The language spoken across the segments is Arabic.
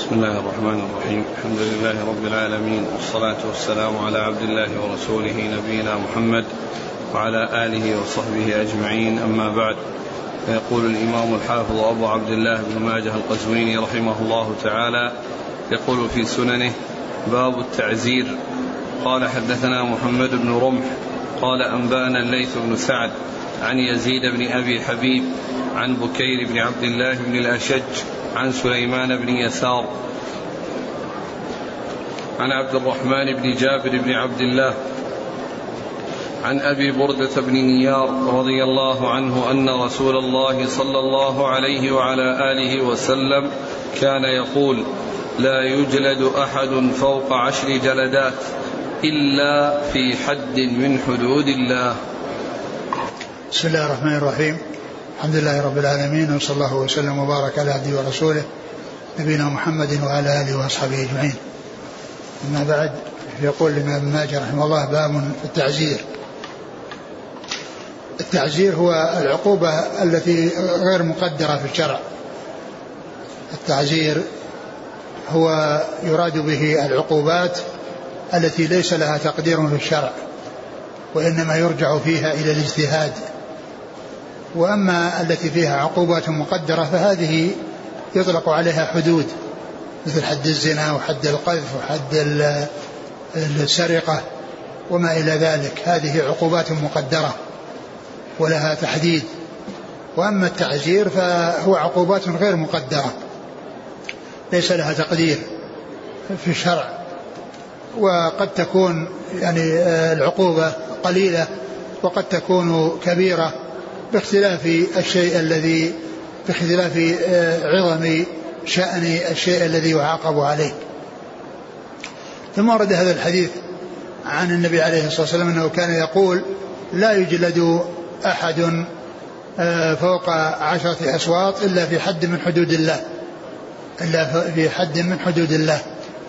بسم الله الرحمن الرحيم. الحمد لله رب العالمين، والصلاة والسلام على عبد الله ورسوله نبينا محمد وعلى آله وصحبه أجمعين، أما بعد. فيقول الإمام الحافظ أبو عبد الله بن ماجه القزويني رحمه الله تعالى يقول في سننه: باب التعزير. قال: حدثنا محمد بن رمح قال: أنبأنا الليث بن سعد عن يزيد بن أبي حبيب عن بكير بن عبد الله بن الأشج عن سليمان بن يسار عن عبد الرحمن بن جابر بن عبد الله عن أبي بردة بن نيار رضي الله عنه أن رسول الله صلى الله عليه وعلى آله وسلم كان يقول: لا يجلد أحد فوق 10 جلدات إلا في حد من حدود الله. بسم الله الرحمن الرحيم. الحمد لله رب العالمين، وصلى الله وسلم وبارك على عبده ورسوله نبينا محمد وعلى آله وأصحابه أجمعين. أما بعد، يقول الإمام ابن ماجه رحمه الله: باب في التعزير. التعزير هو العقوبة التي غير مقدرة في الشرع. التعزير هو يراد به العقوبات التي ليس لها تقدير في الشرع، وإنما يرجع فيها إلى الاجتهاد. وأما التي فيها عقوبات مقدرة فهذه يطلق عليها حدود، مثل حد الزنا وحد القذف وحد السرقة وما إلى ذلك. هذه عقوبات مقدرة ولها تحديد. وأما التعزير فهو عقوبات غير مقدرة ليس لها تقدير في الشرع، وقد تكون يعني العقوبة قليلة وقد تكون كبيرة باختلاف عظم شأن الشيء الذي يعاقب عليه. ثم ورد هذا الحديث عن النبي عليه الصلاة والسلام أنه كان يقول: لا يجلد أحد فوق 10 أسواط إلا في حد من حدود الله، إلا في حد من حدود الله.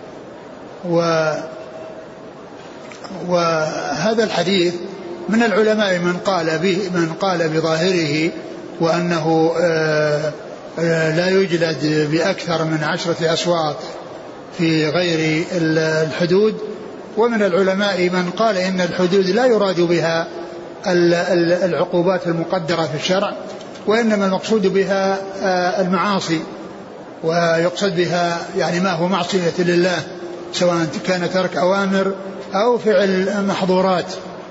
وهذا الحديث من العلماء من قال بظاهره وأنه لا يجلد بأكثر من 10 أسواط في غير الحدود، ومن العلماء من قال إن الحدود لا يراد بها العقوبات المقدرة في الشرع، وإنما المقصود بها المعاصي، ويقصد بها يعني ما هو معصية لله، سواء كان ترك أوامر أو فعل محظورات.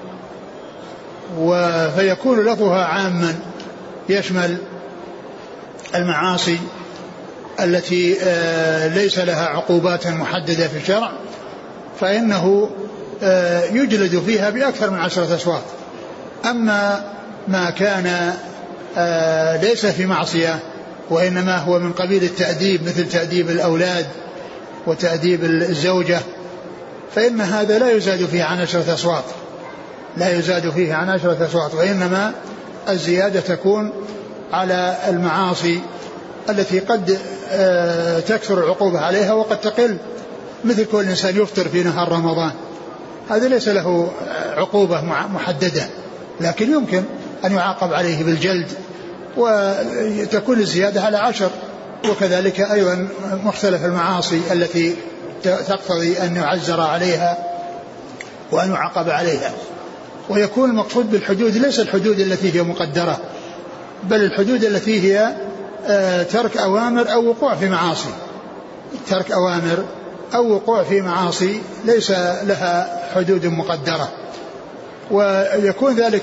فيكون لفظها عاما يشمل المعاصي التي ليس لها عقوبات محددة في الشرع، فإنه يجلد فيها بأكثر من 10 أسواط. أما ما كان ليس في معصية وإنما هو من قبيل التأديب، مثل تأديب الأولاد وتأديب الزوجة، فإن هذا لا يزاد فيه عن 10 أسواط، لا يزاد فيه عن 10 أسواط، وإنما الزيادة تكون على المعاصي التي قد تكثر العقوبة عليها وقد تقل، مثل كل إنسان يفطر في نهار رمضان، هذا ليس له عقوبة محددة، لكن يمكن أن يعاقب عليه بالجلد، وتكون الزيادة على 10. وكذلك أيضا مختلف المعاصي التي تقتضي أن يعزر عليها وأن يعاقب عليها. ويكون المقصود بالحدود ليس الحدود التي هي مقدرة، بل الحدود التي هي ترك أوامر أو وقوع في معاصي. ترك أوامر أو وقوع في معاصي ليس لها حدود مقدرة، ويكون ذلك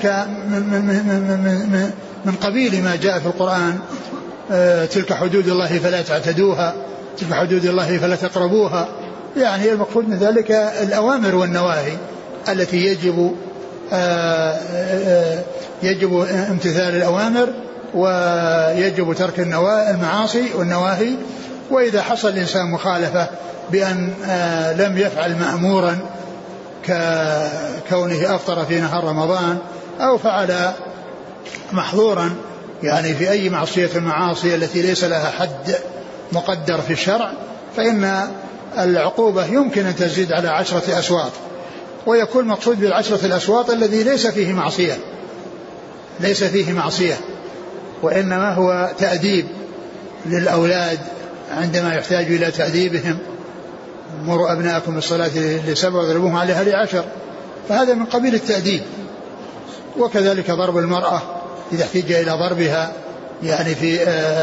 من قبيل ما جاء في القرآن: تلك حدود الله فلا تعتدوها، تلك حدود الله فلا تقربوها. يعني المقصود من ذلك الأوامر والنواهي التي يجب امتثال الأوامر ويجب ترك المعاصي والنواهي. وإذا حصل الإنسان مخالفة بأن لم يفعل مأمورا ككونه أفطر في نهار رمضان أو فعل محظورا، يعني في أي معصية المعاصي التي ليس لها حد مقدر في الشرع، فإن العقوبة يمكن أن تزيد على 10 أسواط. ويكون مقصود ب10 الأسواط الذي ليس فيه معصية، وإنما هو تأديب للأولاد عندما يحتاج إلى تأديبهم: مروا أبناءكم بالصلاة ل7 واضربوهم عليها ل10. فهذا من قبيل التأديب. وكذلك ضرب المرأة إذا احتاج إلى ضربها، يعني في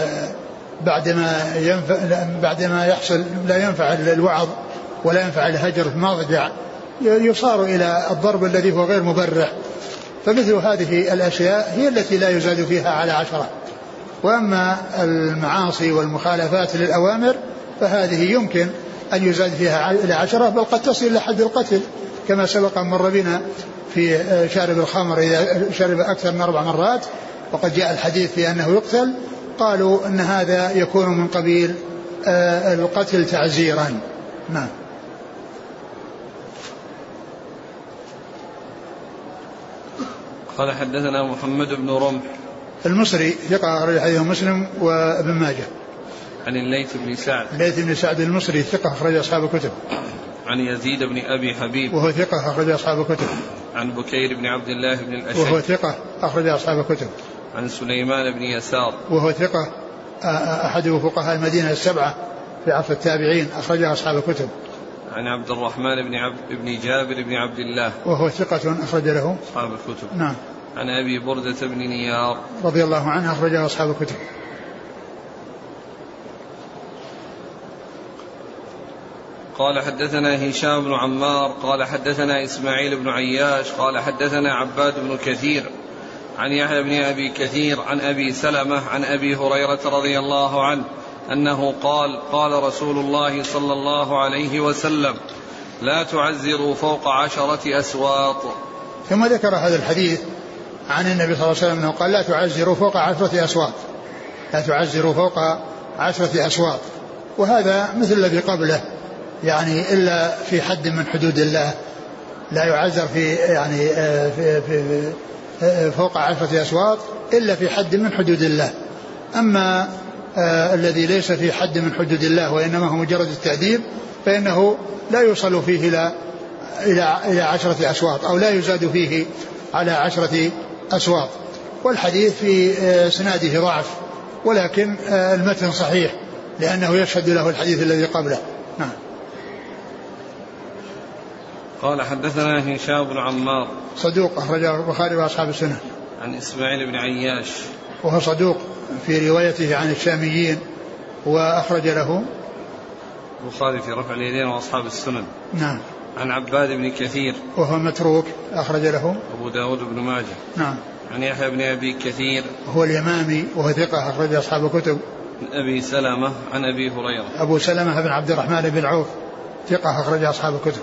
بعدما يحصل لا ينفع الوعظ ولا ينفع الهجر في المضجع، يصار إلى الضرب الذي هو غير مبرح. فمثل هذه الأشياء هي التي لا يزاد فيها على 10. وأما المعاصي والمخالفات للأوامر فهذه يمكن أن يزاد فيها إلى 10، بل قد تصل إلى حد القتل، كما سبق مر بنا في شارب الخمر إذا شرب أكثر من 4 مرات، وقد جاء الحديث في أنه يقتل. قالوا أن هذا يكون من قبيل القتل تعزيرا. نعم. قال حدثنا محمد بن رمح المصري ثقة أخرج حديثه مسلم وابن ماجه. عن الليث بن سعد. الليث بن سعد المصري ثقة أخرج أصحاب الكتب. عن يزيد بن أبي حبيب وهو ثقة أخرج أصحاب الكتب. عن بكير بن عبد الله بن الأشج وهو ثقة أخرج أصحاب الكتب. عن سليمان بن يسار وهو ثقة أحد فقهاء المدينة 7 في عصر التابعين، أخرج أصحاب الكتب. عن عبد الرحمن بن جابر بن عبد الله وهو ثقة أخرج له أصحاب الكتب. نعم. عن أبي بردة بن نيار رضي الله عنه أخرج أصحاب الكتب. قال حدثنا هشام بن عمار قال حدثنا إسماعيل بن عياش قال حدثنا عباد بن كثير عن يحيى بن أبي كثير عن أبي سلمة عن أبي هريرة رضي الله عنه أنه قال: قال رسول الله صلى الله عليه وسلم: لا تعزروا فوق 10 أسواط. ثم ذكر هذا الحديث عن النبي صلى الله عليه وسلم أنه قال: لا تعزروا فوق 10 أسواط، لا تعزروا فوق 10 أسواط. وهذا مثل الذي قبله، يعني إلا في حد من حدود الله، لا يعزر في يعني في فوق 10 أسواط إلا في حد من حدود الله. أما الذي ليس في حد من حدود الله وإنما هو مجرد التأديب فإنه لا يوصل فيه إلى 10 أسواط، أو لا يزاد فيه على 10 أسواط. والحديث في سناده ضعف، ولكن المتن صحيح لأنه يشهد له الحديث الذي قبله. نعم. قال حدثنا هشام بن عمار صدوق أخرجه البخاري وأصحاب السنة. عن إسماعيل بن عياش وهو صدوق في روايته عن الشاميين، وأخرج له البخاري في رفع اليدين وأصحاب السنن. نعم. عن عباد بن كثير وهو متروك، أخرج له أبو داود بن ماجه. نعم. عن يحيى بن أبي كثير هو اليمامي وهو ثقة أخرج أصحاب الكتب. عن أبي سلمة عن أبي هريرة. أبو سلمة بن عبد الرحمن بن عوف ثقة أخرج أصحاب الكتب.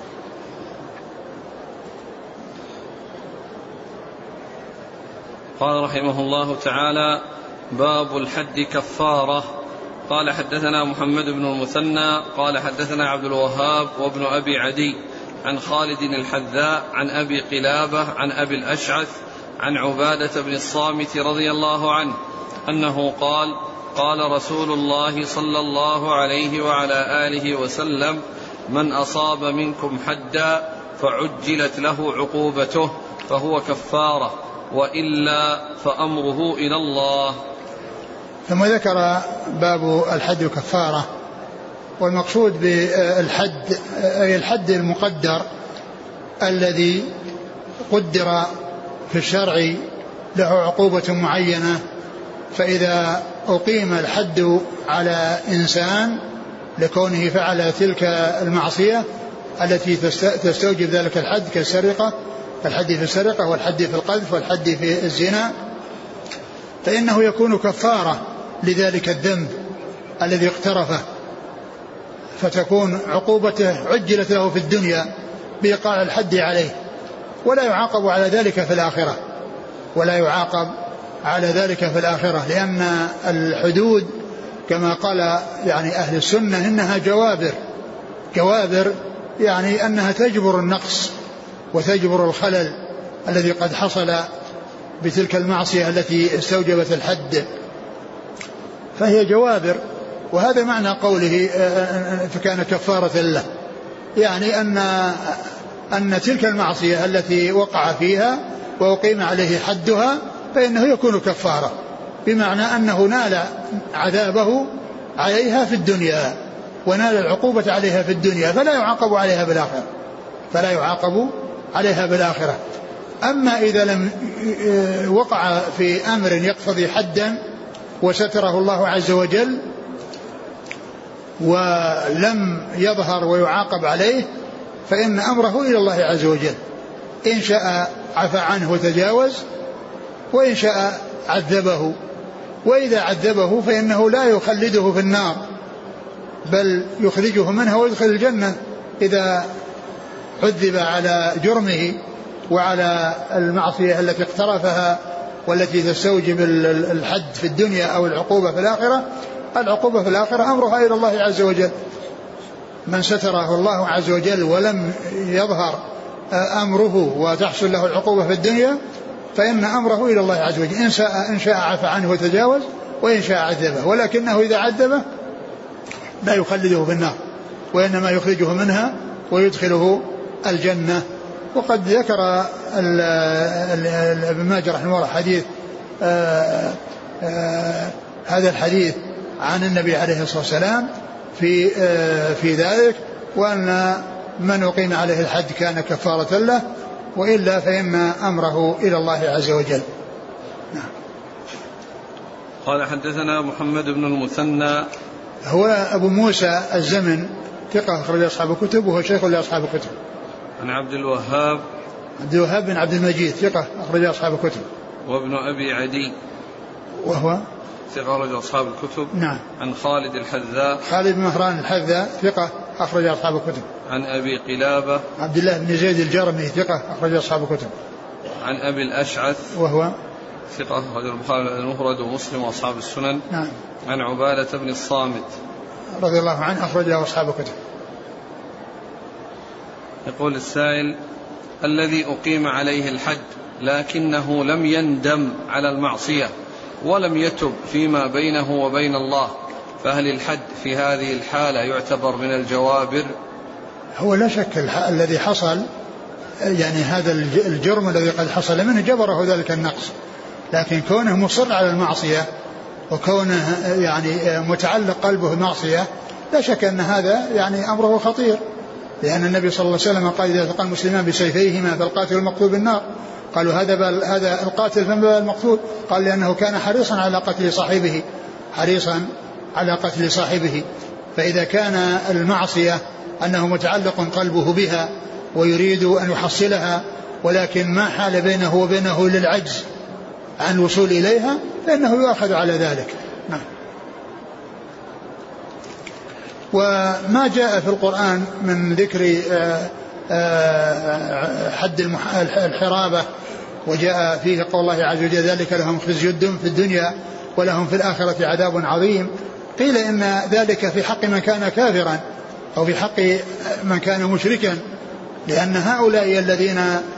قال رحمه الله تعالى: باب الحد كفارة. قال حدثنا محمد بن المثنى قال حدثنا عبد الوهاب وابن أبي عدي عن خالد الحذاء عن أبي قلابة عن أبي الأشعث عن عبادة بن الصامت رضي الله عنه أنه قال: قال رسول الله صلى الله عليه وعلى آله وسلم: من أصاب منكم حدا فعجلت له عقوبته فهو كفارة، وإلا فأمره إلى الله. ثم ذكر باب الحد كفارة. والمقصود بالحد أي الحد المقدر الذي قدر في الشرع له عقوبة معينة، فإذا أقيم الحد على إنسان لكونه فعل تلك المعصية التي تستوجب ذلك الحد كالسرقة، الحد في السرقة والحد في القذف والحد في الزنا، فإنه يكون كفارة لذلك الذنب الذي اقترفه، فتكون عقوبته عجلت له في الدنيا بإيقاع الحد عليه، ولا يعاقب على ذلك في الآخرة، ولا يعاقب على ذلك في الآخرة، لأن الحدود كما قال يعني أهل السنة إنها جوابر يعني أنها تجبر النقص وتجبر الخلل الذي قد حصل بتلك المعصية التي استوجبت الحد، فهي جوابر. وهذا معنى قوله فكان كفارة له، يعني أن تلك المعصية التي وقع فيها وأقيم عليه حدها فإنه يكون كفارة، بمعنى أنه نال عذابه عليها في الدنيا ونال العقوبة عليها في الدنيا فلا يعاقب عليها بالآخرة، فلا يعاقب عليها بالآخرة. أما إذا لم وقع في أمر يقتضي حدا وستره الله عز وجل ولم يظهر ويعاقب عليه فإن أمره إلى الله عز وجل، إن شاء عفى عنه وتجاوز وإن شاء عذبه، وإذا عذبه فإنه لا يخلده في النار بل يخرجه منها ويدخل الجنة إذا عذب على جرمه وعلى المعصية التي اقترفها والتي تستوجب الحد في الدنيا أو العقوبة في الآخرة. العقوبة في الآخرة أمرها إلى الله عز وجل. من ستره الله عز وجل ولم يظهر أمره وتحصل له العقوبة في الدنيا فإن أمره إلى الله عز وجل، إن شاء عفى عنه وتجاوز وإن شاء عذبه، ولكنه إذا عذبه لا يخلده في النار وإنما يخرجه منها ويدخله الجنة. وقد ذكر ابن ماجه رحمه الله حديث هذا الحديث عن النبي عليه الصلاة والسلام في ذلك، وأن من أقيم عليه الحد كان كفارة له وإلا فإن أمره إلى الله عز وجل. نعم. قال حدثنا محمد بن المثنى هو أبو موسى الزمن ثقة أخرج أصحاب الكتب وهو شيخ لأصحاب الكتب. عن عبد الوهاب بن عبد المجيد ثقة أخرج أصحاب الكتب. وابن أبي عدي وهو ثقة أخرج أصحاب الكتب. نعم. عن خالد الحذاء خالد بن مهران الحذاء ثقة أخرج أصحاب الكتب. عن أبي قلابة عبد الله بن زيد الجرمي ثقة أخرج أصحاب الكتب. عن أبي الأشعث وهو ثقة أخرج البخاري المفرد ومسلم وأصحاب السنن. نعم. عن عبادة بن الصامت رضي الله عنه أخرج له أصحاب الكتب. يقول السائل: الذي أقيم عليه الحد لكنه لم يندم على المعصية ولم يتب فيما بينه وبين الله، فهل الحد في هذه الحالة يعتبر من الجوابر؟ هو لا شك الذي حصل يعني هذا الجرم الذي قد حصل منه جبره ذلك النقص، لكن كونه مصر على المعصية وكونه يعني متعلق قلبه المعصية لا شك أن هذا يعني أمره خطير، لأن النبي صلى الله عليه وسلم قال: إذا التقى المسلمان بسيفيهما فالقاتل والمقتول بالنار. قالوا: هذا القاتل فما المقتول؟ قال: لأنه كان حريصا على قتل صاحبه. فإذا كان المعصية أنه متعلق قلبه بها ويريد أن يحصلها ولكن ما حال بينه وبينه للعجز عن الوصول إليها فإنه يؤخذ على ذلك. نعم. وما جاء في القرآن من ذكر حد الحرابة وجاء فيه قول الله عز وجل: ذلك لهم خزي في الدنيا ولهم في الآخرة عذاب عظيم. قيل إن ذلك في حق من كان كافرا أو في حق من كان مشركا، لأن هؤلاء الذين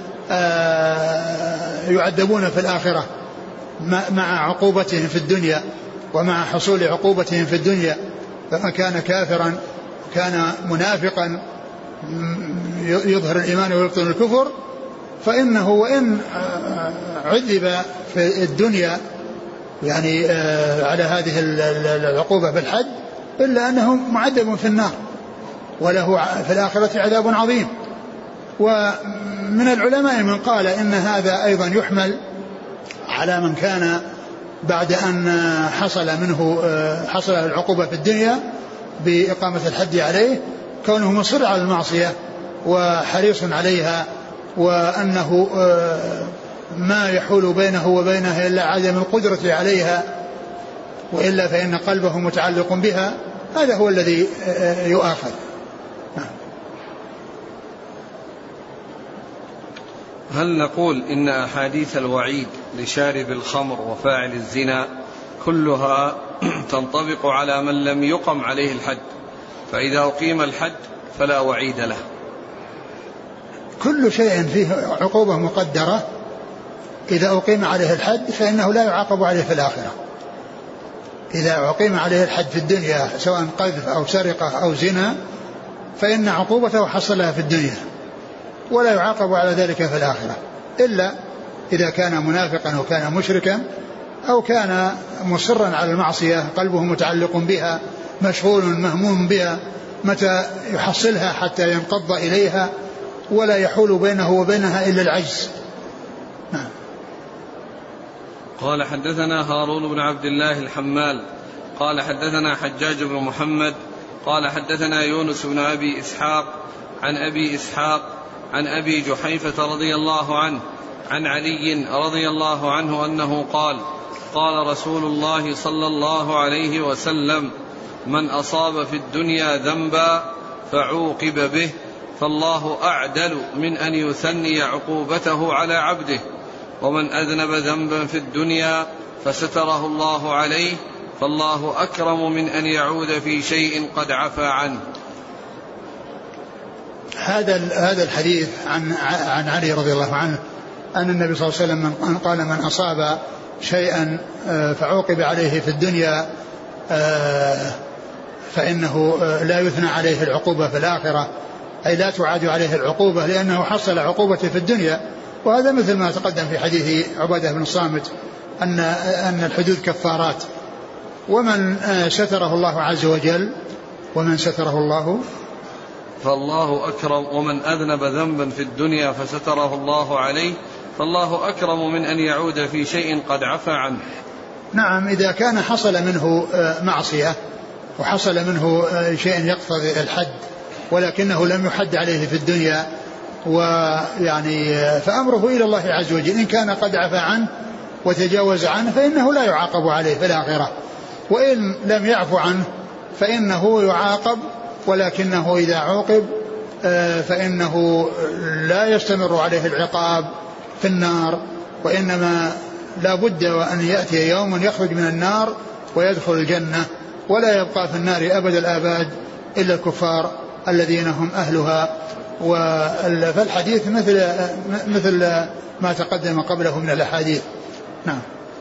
يعذبون في الآخرة مع عقوبتهم في الدنيا ومع حصول عقوبتهم في الدنيا، فمن كان كافرا كان منافقا يظهر الإيمان ويبطن الكفر فإنه وإن عذب في الدنيا يعني على هذه العقوبة بالحد إلا أنه معذب في النار وله في الآخرة عذاب عظيم. ومن العلماء من قال إن هذا أيضا يحمل على من كان بعد أن حصل العقوبة في الدنيا بإقامة الحد عليه كونه مصر على المعصية وحريص عليها، وأنه ما يحول بينه وبينها إلا عدم القدرة عليها وإلا فإن قلبه متعلق بها، هذا هو الذي يؤاخذ. هل نقول إن أحاديث الوعيد لشارب الخمر وفاعل الزنا كلها تنطبق على من لم يقم عليه الحد، فإذا أقيم الحد فلا وعيد له؟ كل شيء فيه عقوبة مقدرة إذا أقيم عليه الحد فإنه لا يعاقب عليه في الآخرة. إذا أقيم عليه الحد في الدنيا سواء قذف أو سرقة أو زنا فإن عقوبته حصلها في الدنيا ولا يعاقب على ذلك في الآخرة، إلا إذا كان منافقا أو كان مشركا أو كان مصرا على المعصية قلبه متعلق بها مشغول مهموم بها متى يحصلها حتى ينقض إليها ولا يحول بينه وبينها إلا العجز. نعم. قال حدثنا هارون بن عبد الله الحمال قال حدثنا حجاج بن محمد قال حدثنا يونس بن أبي إسحاق عن أبي إسحاق عن أبي جحيفة رضي الله عنه عن علي رضي الله عنه أنه قال قال رسول الله صلى الله عليه وسلم من أصاب في الدنيا ذنبا فعوقب به فالله أعدل من أن يثني عقوبته على عبده ومن أذنب ذنبا في الدنيا فستره الله عليه فالله أكرم من أن يعود في شيء قد عفى عنه. هذا الحديث عن علي رضي الله عنه أن النبي صلى الله عليه وسلم قال من أصاب شيئا فعوقب عليه في الدنيا فإنه لا يثنى عليه العقوبة في الآخرة، أي لا تعاد عليه العقوبة لأنه حصل عقوبته في الدنيا. وهذا مثل ما تقدم في حديث عبادة بن الصامت أن الحدود كفارات. ومن ستره الله عز وجل ومن ستره الله فالله أكرم ومن أذنب ذنبا في الدنيا فستره الله عليه فالله أكرم من أن يعود في شيء قد عفى عنه. نعم، إذا كان حصل منه معصية وحصل منه شيء يقتضي الحد ولكنه لم يحد عليه في الدنيا ويعني فأمره إلى الله عز وجل، إن كان قد عفى عنه وتجاوز عنه فإنه لا يعاقب عليه في الآخرة، وإن لم يعفو عنه فإنه يعاقب، ولكنه إذا عوقب فإنه لا يستمر عليه العقاب في النار، وإنما لا بد وأن يأتي يوم يخرج من النار ويدخل الجنة ولا يبقى في النار أبد الآباد إلا الكفار الذين هم أهلها. فالحديث مثل ما تقدم قبله من الأحاديث. نعم.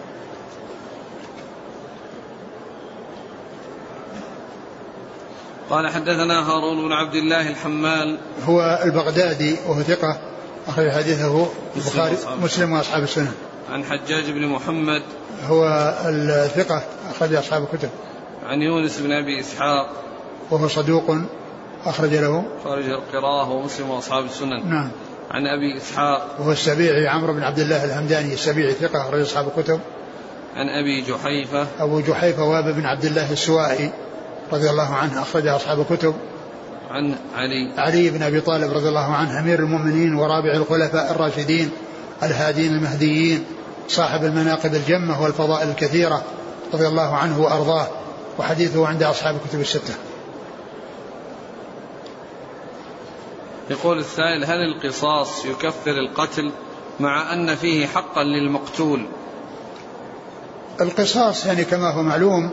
قال حدثنا هارون بن عبد الله الحمال هو البغدادي وهو ثقة أخرج حديثه البخاري مسلم وأصحاب السنن. عن حجاج بن محمد هو الثقة أخرج أصحاب الكتب. عن يونس بن أبي إسحاق وهو صدوق أخرج له خارج القراءة ومسلم وأصحاب السنن. نعم. عن أبي إسحاق وهو السبيعي عمرو بن عبد الله الهمداني السبيعي ثقة أخرج أصحاب الكتب. عن أبي جحيفة أبو جحيفة وهب بن عبد الله السوائي رضي الله عنه أخرج أصحاب الكتب. عن علي بن أبي طالب رضي الله عنه أمير المؤمنين ورابع الخلفاء الراشدين الهادين المهديين صاحب المناقب الجمة والفضائل الكثيرة رضي الله عنه وأرضاه، وحديثه عند أصحاب الكتب الستة. يقول السائل هل القصاص يكفر القتل مع أن فيه حقا للمقتول؟ القصاص يعني كما هو معلوم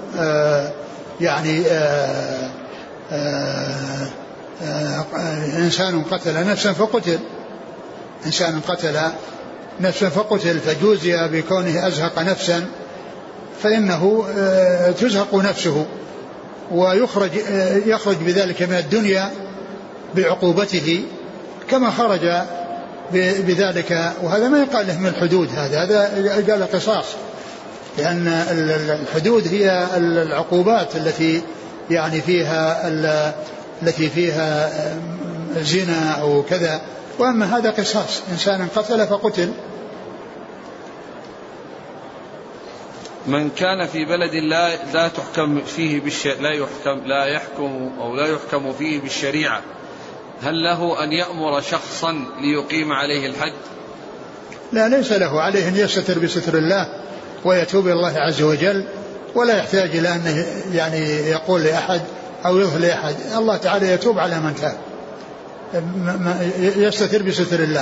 إنسان قتل نفسا فقتل، إنسان قتل نفسا فقتل فجوزي بكونه أزهق نفسا فإنه تزهق نفسه ويخرج بذلك من الدنيا بعقوبته كما خرج بذلك، وهذا ما يقال له من الحدود، هذا قال قصاص، لأن الحدود هي العقوبات التي يعني التي فيها زنا أو كذا، وأما هذا قصاص، إنسان قتل فقتل. من كان في بلد لا تحكم فيه لا يحكم فيه بالشريعة هل له أن يأمر شخصا ليقيم عليه الحد؟ لا، ليس له، عليه أن يستتر بستر الله ويتوب إلى الله عز وجل، ولا يحتاج إلى أن يعني يقول لأحد أو يظهر لأحد، الله تعالى يتوب على من تاب، يستتر بستر الله.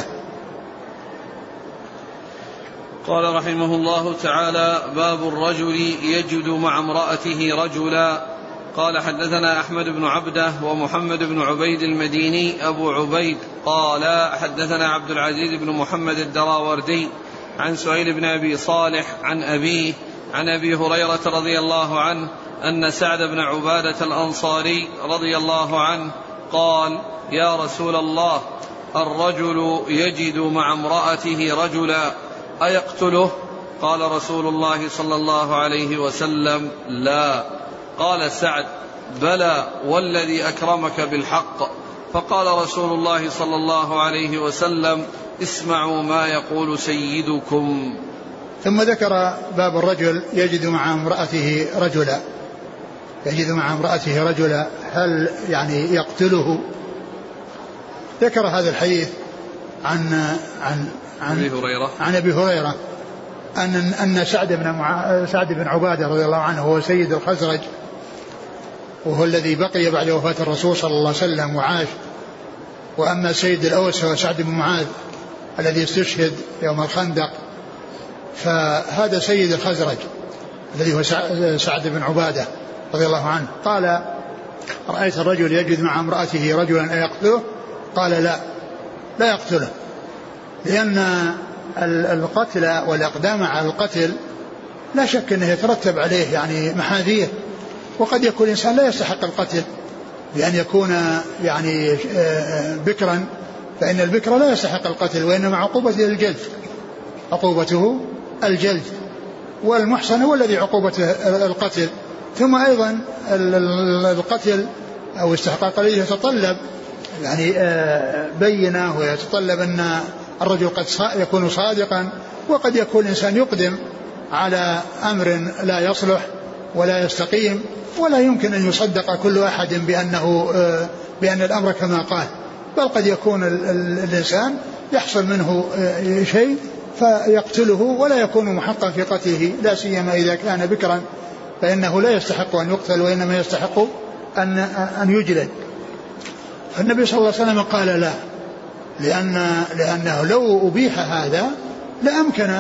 قال رحمه الله تعالى باب الرجل يجد مع امرأته رجلا. قال حدثنا أحمد بن عبده ومحمد بن عبيد المديني أبو عبيد قال حدثنا عبد العزيز بن محمد الدراوردي عن سهيل بن أبي صالح عن أبيه عن أبي هريرة رضي الله عنه أن سعد بن عبادة الأنصاري رضي الله عنه قال يا رسول الله الرجل يجد مع امرأته رجلا أيقتله؟ قال رسول الله صلى الله عليه وسلم لا، قال سعد: بلى والذي أكرمك بالحق. فقال رسول الله صلى الله عليه وسلم: اسمعوا ما يقول سيدكم. ثم ذكر باب الرجل يجد مع امرأته رجلا هل يعني يقتله؟ ذكر هذا الحديث عن أبي هريرة أن سعد بن عبادة رضي الله عنه هو سيد الخزرج، وهو الذي بقي بعد وفاة الرسول صلى الله عليه وسلم وعاش. وأما سيد الأوس هو سعد بن معاذ الذي استشهد يوم الخندق، فهذا سيد الخزرج الذي هو سعد بن عبادة رضي الله عنه. قال: رأيت الرجل يجد مع امرأته رجلا أيقتله؟ قال: لا يقتله، لأن القتل والإقدام على القتل لا شك أنه يترتب عليه يعني محاذير، وقد يكون الإنسان لا يستحق القتل بأن يكون يعني بكرا، فإن البكر لا يستحق القتل، وإنما عقوبته الجلد، والمحصن هو الذي عقوبته القتل. ثم أيضا القتل أو استحقاق الذي يتطلب يعني بينة، ويتطلب أن الرجل قد يكون صادقا، وقد يكون الإنسان يقدم على أمر لا يصلح ولا يستقيم، ولا يمكن أن يصدق كل أحد بأن الأمر كما قال، بل قد يكون الإنسان يحصل منه شيء فيقتله ولا يكون محقا في قتله، لا سيما إذا كان بكرا فإنه لا يستحق أن يقتل، وإنما يستحق أن يجلد. فالنبي صلى الله عليه وسلم قال: لا، لأنه لو أبيح هذا لأمكن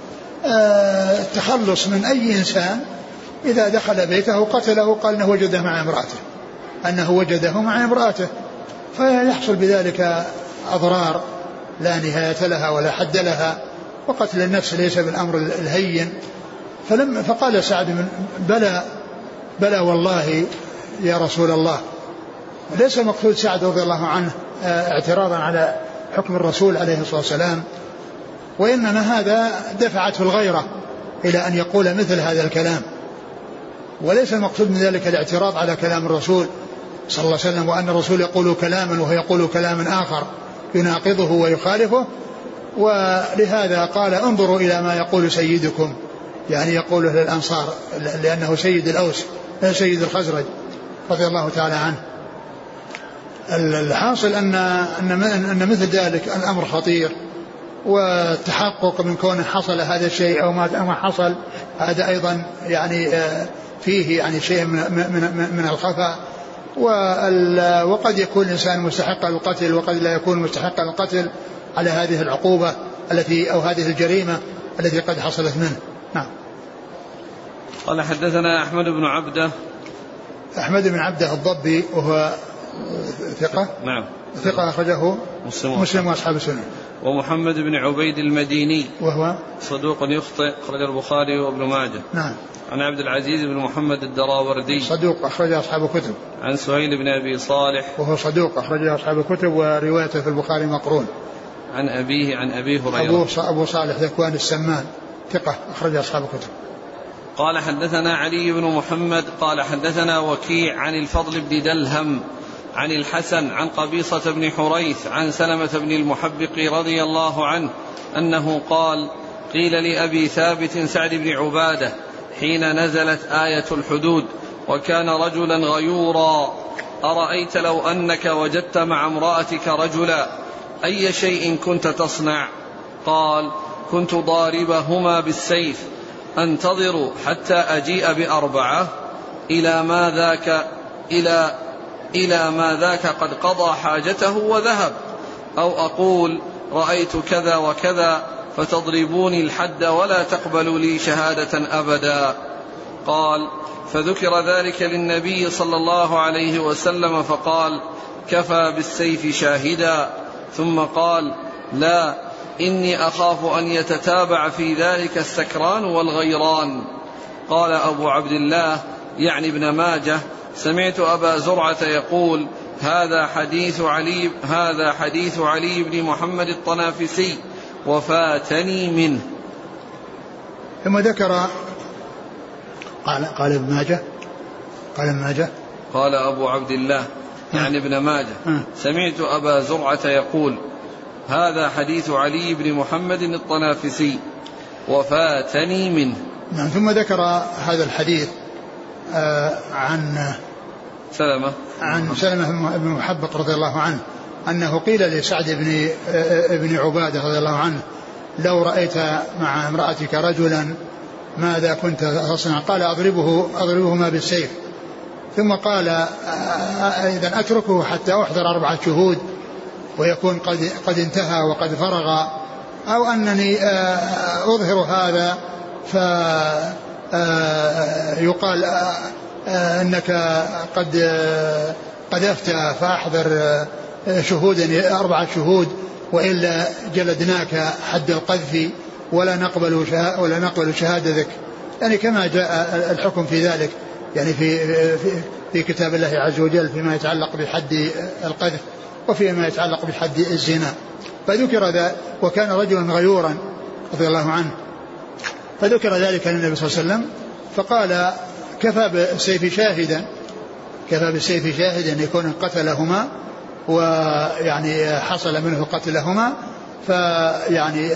التخلص من أي إنسان إذا دخل بيته قتله، قال أنه وجده مع امرأته، فيحصل بذلك أضرار لا نهاية لها ولا حد لها، وقتل النفس ليس بالأمر الهين. فقال سعد: بلى والله يا رسول الله. ليس مقصود سعد رضي الله عنه اعتراضا على حكم الرسول عليه الصلاة والسلام، وإنما هذا دفعته الغيرة إلى أن يقول مثل هذا الكلام، وليس المقصود من ذلك الاعتراض على كلام الرسول صلى الله عليه وسلم، وأن الرسول يقول كلاما وهو يقول كلاما آخر يناقضه ويخالفه. ولهذا قال: انظروا إلى ما يقول سيدكم، يعني يقوله للأنصار، لأنه سيد الأوس سيد الخزرج رضي الله تعالى عنه. الحاصل أن مثل ذلك الأمر خطير، والتحقق من كون حصل هذا الشيء أو ما حصل هذا أيضا يعني فيه يعني شيء من الخفاء، وقد يكون الإنسان مستحق القتل وقد لا يكون مستحق القتل على هذه العقوبة أو هذه الجريمة التي قد حصلت منه. نعم. قال: حدثنا أحمد بن عبده الضبي، وهو ثقة. نعم، ثقة أخرجه مسلم وأصحاب السنن. ومحمد بن عبيد المديني، وهو صدوق يخطئ، أخرج البخاري وابن ماجه. نعم. عن عبد العزيز بن محمد الدراوردي، صدوق، أخرج أصحاب الكتب. عن سهيل بن أبي صالح، وهو صدوق، أخرج أصحاب الكتب، وروايته في البخاري مقرون. عن أبيه عن أبي هريرة، أبو صالح ذكوان السمان، ثقة، أخرج أصحاب الكتب. قال: حدثنا علي بن محمد قال: حدثنا وكيع عن الفضل بن دلهم عن الحسن عن قبيصة بن حريث عن سلمة بن المحبق رضي الله عنه أنه قال: قيل لأبي ثابت سعد بن عبادة حين نزلت آية الحدود: وكان رجلا غيورا، أرأيت لو أنك وجدت مع امرأتك رجلا أي شيء كنت تصنع؟ قال: كنت ضاربهما بالسيف أنتظر حتى أجيء بأربعة إلى ما ذاك قد قضى حاجته وذهب، أو أقول رأيت كذا وكذا فتضربوني الحد ولا تقبلوا لي شهادة أبدا. قال: فذكر ذلك للنبي صلى الله عليه وسلم فقال: كفى بالسيف شاهدا. ثم قال: لا، إني أخاف أن يتتابع في ذلك السكران والغيران. قال أبو عبد الله يعني ابن ماجه: سمعت أبا زرعة يقول: هذا حديث علي بن محمد الطنافسي وفاتني منه. ثم ذكر قال ابن ماجه قال ابن ماجه قال أبو عبد الله يعني ابن ماجه سمعت أبا زرعة يقول هذا حديث علي بن محمد الطنافسي وفاتني منه. نعم. ثم ذكر هذا الحديث عن سلمة بن محبط رضي الله عنه أنه قيل لسعد بن عبادة رضي الله عنه لو رأيت مع امرأتك رجلا ماذا كنت تصنع؟ قال أضربهما بالسيف. ثم قال إذن أتركه حتى أحضر 4 شهود ويكون قد انتهى وقد فرغ، أو أنني أظهر هذا فيقال أنك قد أفتى فأحضر شهودا 4 شهود وإلا جلدناك حد القذف ولا نقبل شهادتك، يعني كما جاء الحكم في ذلك يعني في كتاب الله عز وجل فيما يتعلق بحد القذف وفيما يتعلق بحد الزنا. فذكر ذا وكان رجلا غيورا رضي الله عنه، فذكر ذلك للنبي صلى الله عليه وسلم فقال كفى بالسيف شاهدا يكون قتلهما ويعني حصل منه قتلهما، فيعني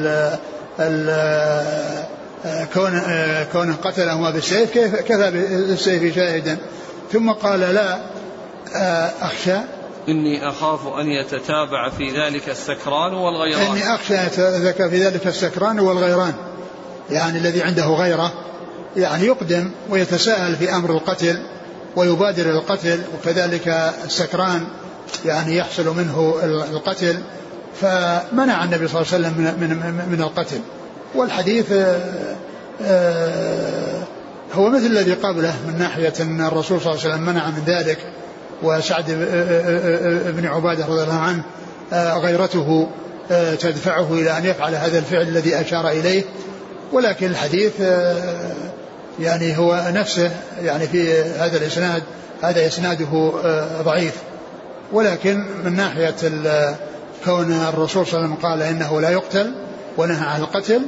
كون قتلهما بالسيف كفى بالسيف شاهدا. ثم قال لا أخشى إني أخاف أن يتتابع في ذلك السكران والغيران. إني أخشى يتتابع في ذلك السكران والغيران، يعني الذي عنده غيرة يعني يقدم ويتساهل في أمر القتل ويبادر القتل، وكذلك السكران يعني يحصل منه القتل، فمنع النبي صلى الله عليه وسلم من القتل. والحديث هو مثل الذي قبله من ناحية أن الرسول صلى الله عليه وسلم منع من ذلك، وسعد بن عبادة رضي الله عنه غيرته تدفعه إلى أن يفعل هذا الفعل الذي أشار إليه. ولكن الحديث يعني هو نفسه يعني في هذا الإسناد هذا إسناده ضعيف، ولكن من ناحية كون الرسول صلى الله عليه وسلم قال إنه لا يقتل ونهى عن القتل،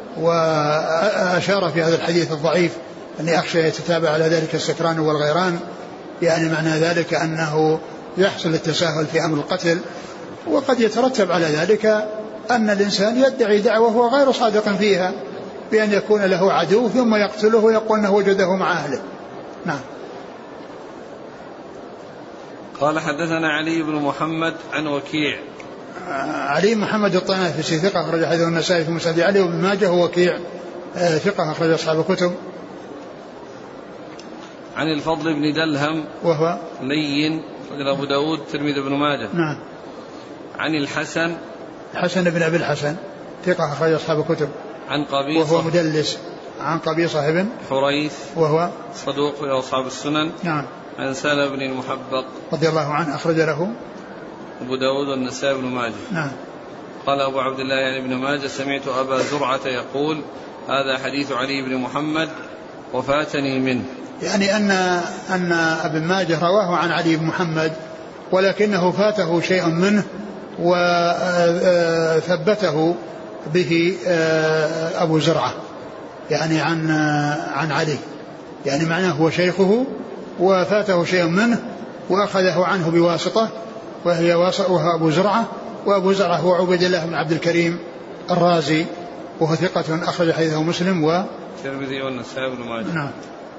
وأشار في هذا الحديث الضعيف أني أخشى يتتابع على ذلك السكران والغيران، يعني معنى ذلك أنه يحصل التساهل في أمر القتل، وقد يترتب على ذلك أن الإنسان يدعي دعوة وهو غير صادق فيها بأن يكون له عدو ثم يقتله ويقول أنه وجده مع أهله. نعم. قال حدثنا علي بن محمد عن وكيع. علي محمد الطنافسي ثقة أخرج حديثه النسائي في مسند علي وابن ماجه، ووكيع ثقة أخرج أصحاب الكتب. عن الفضل بن دلهم وهو لين أبو داود ترمذي بن ماجه. نعم. عن الحسن بن أبي الحسن ثقة أخرج أصحاب الكتب. عن قبيصة وهو مدلس. عن قبيصة بن حريث وهو صدوق في أصحاب السنن. نعم. عن سالم بن المحبق رضي الله عنه أخرج له أبو داود والنسائي بن ماجه. نعم. قال أبو عبد الله يعني ابن ماجه سمعت أبا زرعة يقول هذا حديث علي بن محمد وفاتني منه، يعني أن ابن ماجه رواه عن علي بن محمد ولكنه فاته شيء منه وثبته به أبو زرعة يعني عن علي، يعني معناه هو شيخه وفاته شيء منه وأخذه عنه بواسطة وهو أبو زرعة، وأبو زرعة هو عبيد الله بن عبد الكريم الرازي وهو ثقة أخرج حديثه مسلم والترمذي والنسائي بن ماجه. نعم.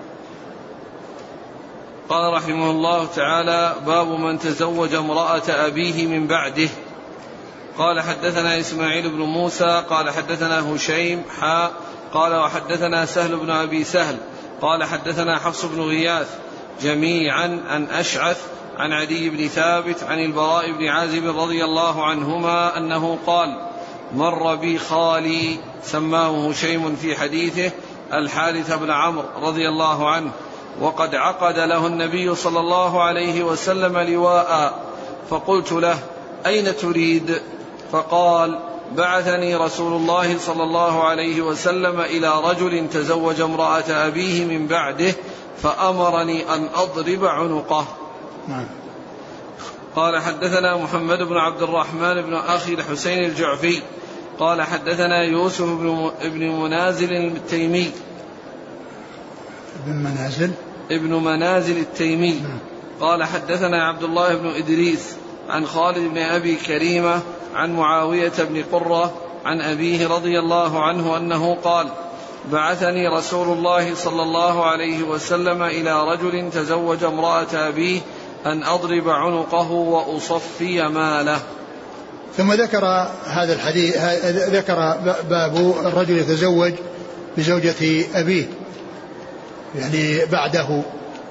قال رحمه الله تعالى باب من تزوج امرأة أبيه من بعده. قال حدثنا إسماعيل بن موسى قال حدثنا هشيم قال وحدثنا سهل بن أبي سهل قال حدثنا حفص بن غياث جميعا عن أشعث عن عدي بن ثابت عن البراء بن عازب رضي الله عنهما أنه قال مر بي خالي سماه هشيم في حديثه الحارث بن عمرو رضي الله عنه وقد عقد له النبي صلى الله عليه وسلم لواء، فقلت له أين تريد؟ فقال بعثني رسول الله صلى الله عليه وسلم إلى رجل تزوج امرأة أبيه من بعده فأمرني أن أضرب عنقه. قال حدثنا محمد بن عبد الرحمن بن أخي الحسين الجعفي قال حدثنا يوسف بن منازل التيمي. ابن منازل ابن منازل التيمي قال حدثنا عبد الله بن إدريس عن خالد بن أبي كريمة عن معاوية بن قرة عن أبيه رضي الله عنه أنه قال بعثني رسول الله صلى الله عليه وسلم إلى رجل تزوج امرأة أبيه أن أضرب عنقه وأصفي ماله. ثم ذكر هذا الحديث، ذكر باب الرجل يتزوج بزوجة أبيه يعني بعده،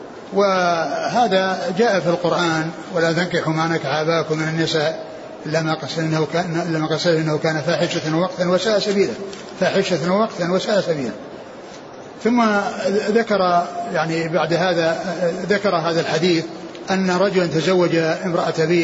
وهذا جاء في القرآن ولا تنكحوا ما نكح آباءكم من النساء إلا ما قصد إنه كان فاحشة ووقتا وساء سبيلا، فاحشة ووقتا وساء سبيلا. ثم ذكر يعني بعد هذا ذكر هذا الحديث أن رجلا تزوج امرأة أبيه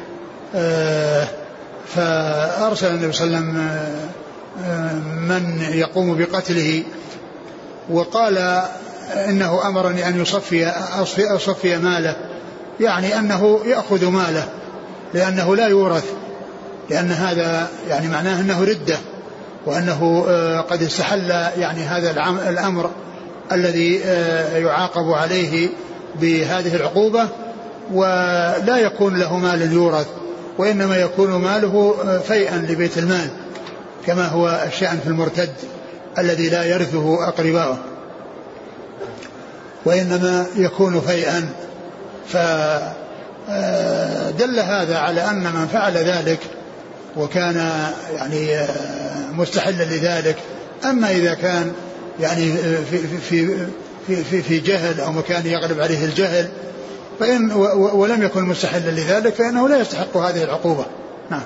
فأرسل النبي صلى الله عليه وسلم من يقوم بقتله، وقال إنه أمرني أن أصفي ماله، يعني أنه يأخذ ماله لأنه لا يورث، لأن هذا يعني معناه أنه ردة، وأنه قد استحل يعني هذا الأمر الذي يعاقب عليه بهذه العقوبة، ولا يكون له مال يورث، وإنما يكون ماله فيئا لبيت المال كما هو الشأن في المرتد الذي لا يرثه أقرباؤه، وإنما يكون فيئا. فدل هذا على أن من فعل ذلك وكان يعني مستحلا لذلك، أما إذا كان يعني في جهل أو مكان يغلب عليه الجهل ولم يكن مستحلا لذلك فإنه لا يستحق هذه العقوبة. نعم.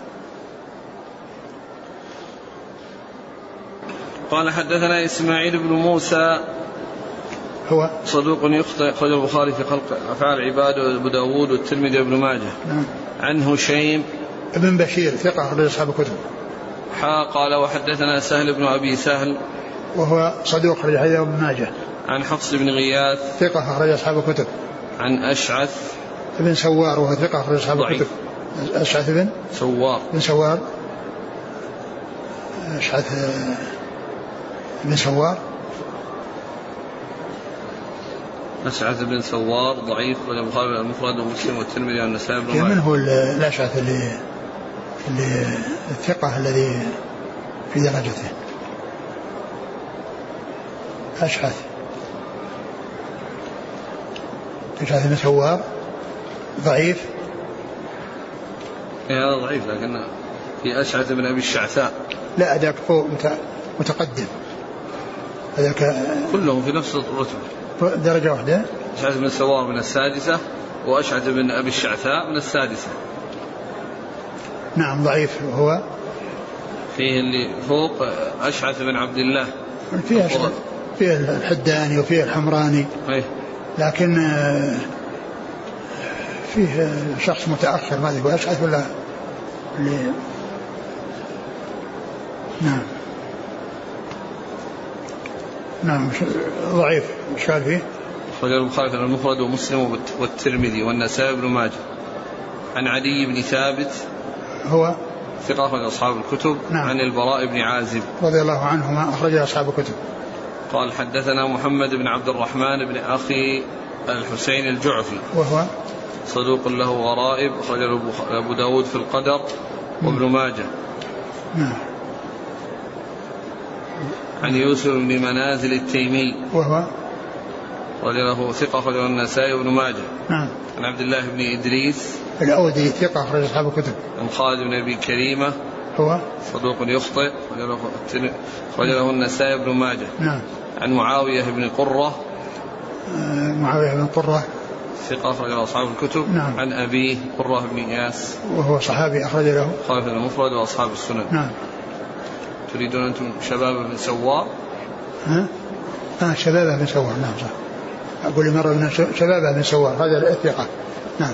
قال حدثنا إسماعيل بن موسى هو صدوق يخطئ، أخرج البخاري في خلق أفعال العباد وأبو داود والترمذي وابن ماجه. نعم. عن هشيم ابن بشير ثقة أخرج أصحاب الكتب. قال وحدثنا سهل بن أبي سهل وهو صدوق أخرج حديثه ابن ماجه. عن حفص بن غياث ثقة أخرج أصحاب الكتب. عن أشعث بن سوار وهو ثقة أخرج أصحاب الكتب. أشعث بن سوار بن سوار أشعث بن سوار أشعث بن سوار ضعيف، والبخاري المفرد ومسلم والترمذي والنسائي بن ماجه. من هو الأشعث اللي الثقة الذي في درجته؟ أشعث بن سوار ضعيف. هذا ضعيف، لكن في أشعث بن أبي الشعثاء لا أداك فوق متقدم، هذاك كلهم في نفس الرتبة درجة واحدة. أشعث بن سوار من السادسة وأشعث بن أبي الشعثاء من السادسة. نعم ضعيف. هو فيه اللي فوق أشعث بن عبد الله، فيه الحداني وفيه الحمراني، لكن فيه شخص متأخر ما أدري أشعث ولا اللي نعم ضعيف. ايش قال فيه؟ أخرج البخاري في المفرد ومسلم والترمذي والنسائي بن ماجه. عن علي بن ثابت هو ثقة أخرج أصحاب الكتب. نعم. عن البراء بن عازب رضي الله عنهما أخرج أصحاب الكتب. قال حدثنا محمد بن عبد الرحمن بن أخي الحسين الجعفي وهو صدوق له غرائب، أخرج أبو داود في القدر وابن ماجه. نعم. عن يوسف بن منازل التيمي وهو له ثقة أخرج النسائي وابن ماجه. نعم. عن عبد الله بن إدريس الأودي ثقة أخرج أصحاب الكتب. عن خالد بن أبي كريمة هو صدوق يخطئ، أخرج له النسائي وابن ماجه. نعم. عن معاوية بن قرة ثقة أخرج له أصحاب الكتب. نعم. عن أبيه قرة بن إياس وهو صحابي أخرج له خالد المفرد وأصحاب السنن. نعم. تريدون أنتم شباب بن سوار؟ شباب بن سوار. نعم صح. أقول مرة من شباب بن سوار هذا الثقة. نعم.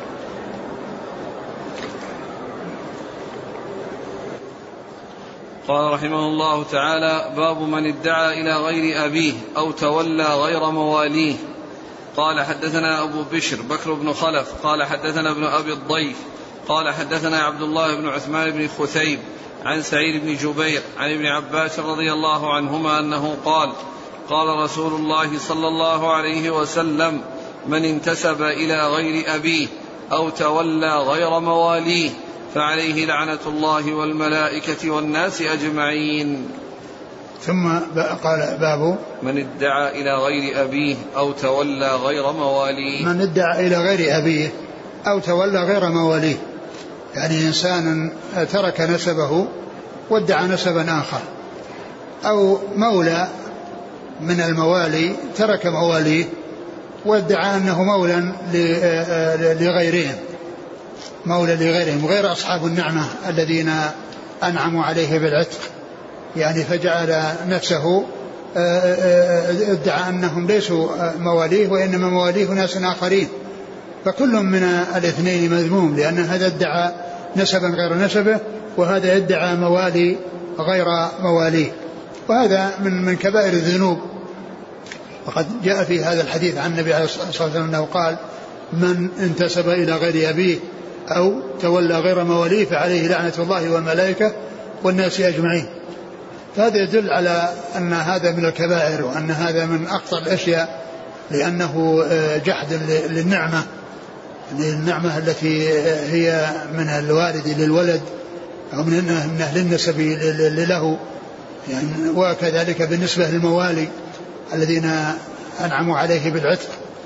قال رحمه الله تعالى: باب من ادعى إلى غير أبيه أو تولى غير مواليه. قال حدثنا أبو بشر بكر بن خلف قال حدثنا ابن أبي الضيف قال حدثنا عبد الله بن عثمان بن خثيب عن سعيد بن جبير عن ابن عباس رضي الله عنهما أنه قال: قال رسول الله صلى الله عليه وسلم: من انتسب إلى غير أبيه أو تولى غير مواليه فعليه لعنة الله والملائكة والناس أجمعين. ثم قال: باب من ادعى إلى غير أبيه أو تولى غير مواليه. من ادعى إلى غير أبيه أو تولى غير مواليه، يعني إنسان ترك نسبه وادعى نسبا آخر، أو مولى من الموالي ترك مواليه وادعى أنه مولى لغيرهم، مولى لغيرهم غير أصحاب النعمة الذين أنعموا عليه بالعتق، يعني فجعل نفسه ادعى أنهم ليسوا مواليه وإنما مواليه ناس آخرين، فكل من الاثنين مذموم، لأن هذا ادعى نسبا غير نسبه وهذا ادعى موالي غير مواليه، وهذا من كبائر الذنوب. وقد جاء في هذا الحديث عن النبي عليه الصلاة والسلام أنه قال: من انتسب إلى غير أبيه أو تولى غير مواليه فعليه لعنة الله والملائكة والناس أجمعين. فهذا يدل على أن هذا من الكبائر وأن هذا من أخطر الأشياء، لأنه جحد للنعمة، النعمة التي هي من الوالد للولد أو من أهل النسب له، يعني وكذلك بالنسبة للموالي الذين أنعموا عليه بالعتق،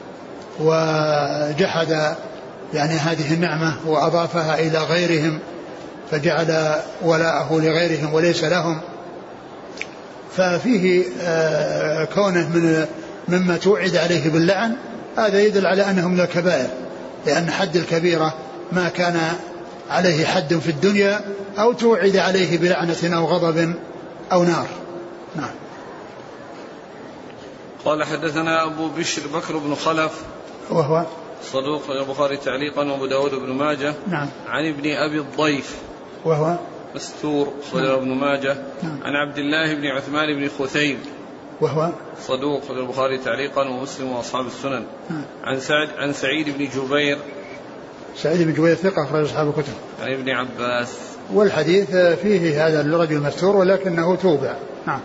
وجحد يعني هذه النعمة وأضافها إلى غيرهم فجعل ولاءه لغيرهم وليس لهم. ففيه كونه مما توعد عليه باللعن، هذا يدل على أنه من الكبائر، لأن حد الكبيرة ما كان عليه حد في الدنيا أو توعد عليه بلعنة أو غضب أو نار. نعم. قال: حدثنا أبو بشر بكر بن خلف وهو صدوق البخاري تعليقا وأبو داود بن ماجه. نعم. عن ابن أبي الضيف وهو مستور صدر ابن ماجه. نعم. عن عبد الله بن عثمان بن خثيم وهو صدوق البخاري تعليقا ومسلم وأصحاب السنن. نعم. عن سعيد بن جبير. سعيد بن جبير ثقة أخرج أصحاب الكتب. عن ابن عباس. والحديث فيه هذا الرجل مستور ولكنه توبع. نعم.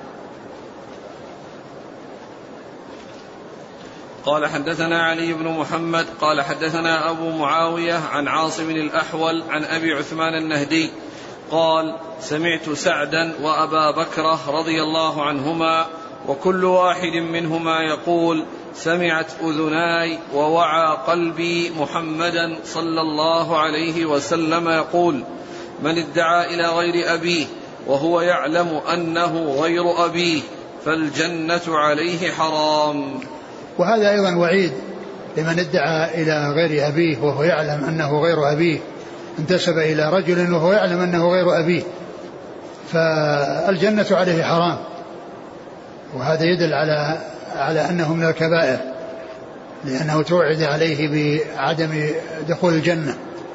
قال: حدثنا علي بن محمد قال: حدثنا أبو معاوية عن عاصم الأحول عن أبي عثمان النهدي قال: سمعت سعدا وأبا بكرة رضي الله عنهما وكل واحد منهما يقول: سمعت أذناي ووعى قلبي محمدا صلى الله عليه وسلم يقول: من ادعى إلى غير أبيه وهو يعلم أنه غير أبيه فالجنة عليه حرام. وهذا أيضا وعيد لمن ادعى إلى غير أبيه وهو يعلم أنه غير أبيه، انتسب إلى رجل وهو يعلم أنه غير أبيه فالجنة عليه حرام، وهذا يدل على أنه من الكبائر، لأنه توعد عليه بعدم دخول الجنة.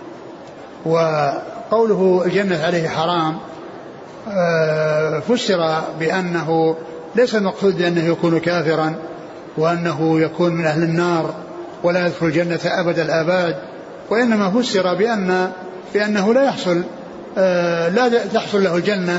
وقوله الجنة عليه حرام فسر بأنه ليس المقصود بأنه يكون كافرا وأنه يكون من أهل النار ولا يدخل الجنة أبد الآباد، وإنما فسر بأنه لا تحصل له الجنة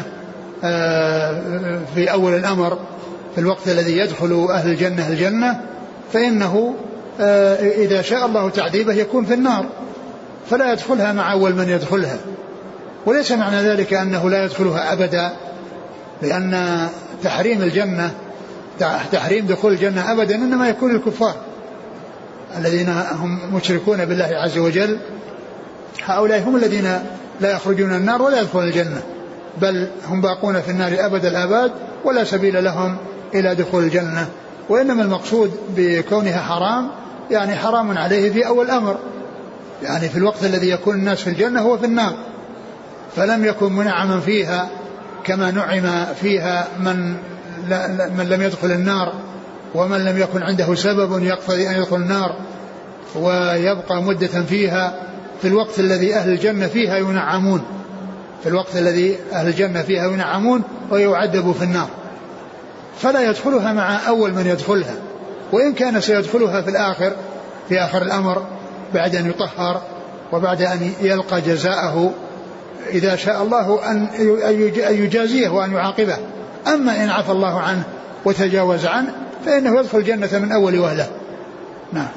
في أول الأمر، في الوقت الذي يدخل أهل الجنة الجنة، فإنه إذا شاء الله تعذيبه يكون في النار فلا يدخلها مع أول من يدخلها. وليس معنى ذلك أنه لا يدخلها أبدا، لأن تحريم الجنة تحريم دخول الجنة أبدا إنما يكون الكفار الذين هم مشركون بالله عز وجل، هؤلاء هم الذين لا يخرجون النار ولا يدخلون الجنة، بل هم باقون في النار أبد الآباد ولا سبيل لهم إلى دخول الجنة. وإنما المقصود بكونها حرام يعني حرام عليه في أول الأمر، يعني في الوقت الذي يكون الناس في الجنة هو في النار، فلم يكن منعما فيها كما نعم فيها من لم يدخل النار ومن لم يكن عنده سبب يقتضي أن يدخل النار ويبقى مدة فيها، في الوقت الذي أهل الجنة فيها ينعمون، في الوقت الذي أهل الجنة فيها ينعمون ويعذبوا في النار، فلا يدخلها مع أول من يدخلها، وإن كان سيدخلها في آخر الأمر بعد أن يطهر وبعد أن يلقى جزاءه إذا شاء الله أن يجازيه وأن يعاقبه. أما إن عفى الله عنه وتجاوز عنه فإنه يدخل الجنة من أول وهلة. نعم.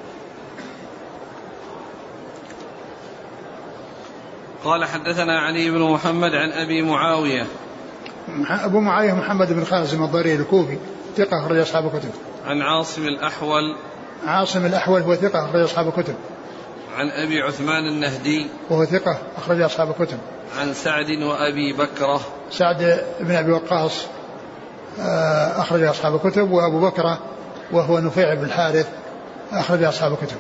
قال حدثنا علي بن محمد عن أبي معاوية. أبو معاوية محمد بن خازم الضرير الكوفي ثقة أخرج أصحاب الكتب. عن عاصم الأحول. عاصم الأحول هو ثقة أخرج أصحاب الكتب. عن أبي عثمان النهدي وهو ثقة أخرج أصحاب الكتب. عن سعد وأبي بكرة. سعد بن أبي وقاص أخرج أصحاب الكتب. وأبو بكرة وهو نفيع بن الحارث أخرج أصحاب الكتب.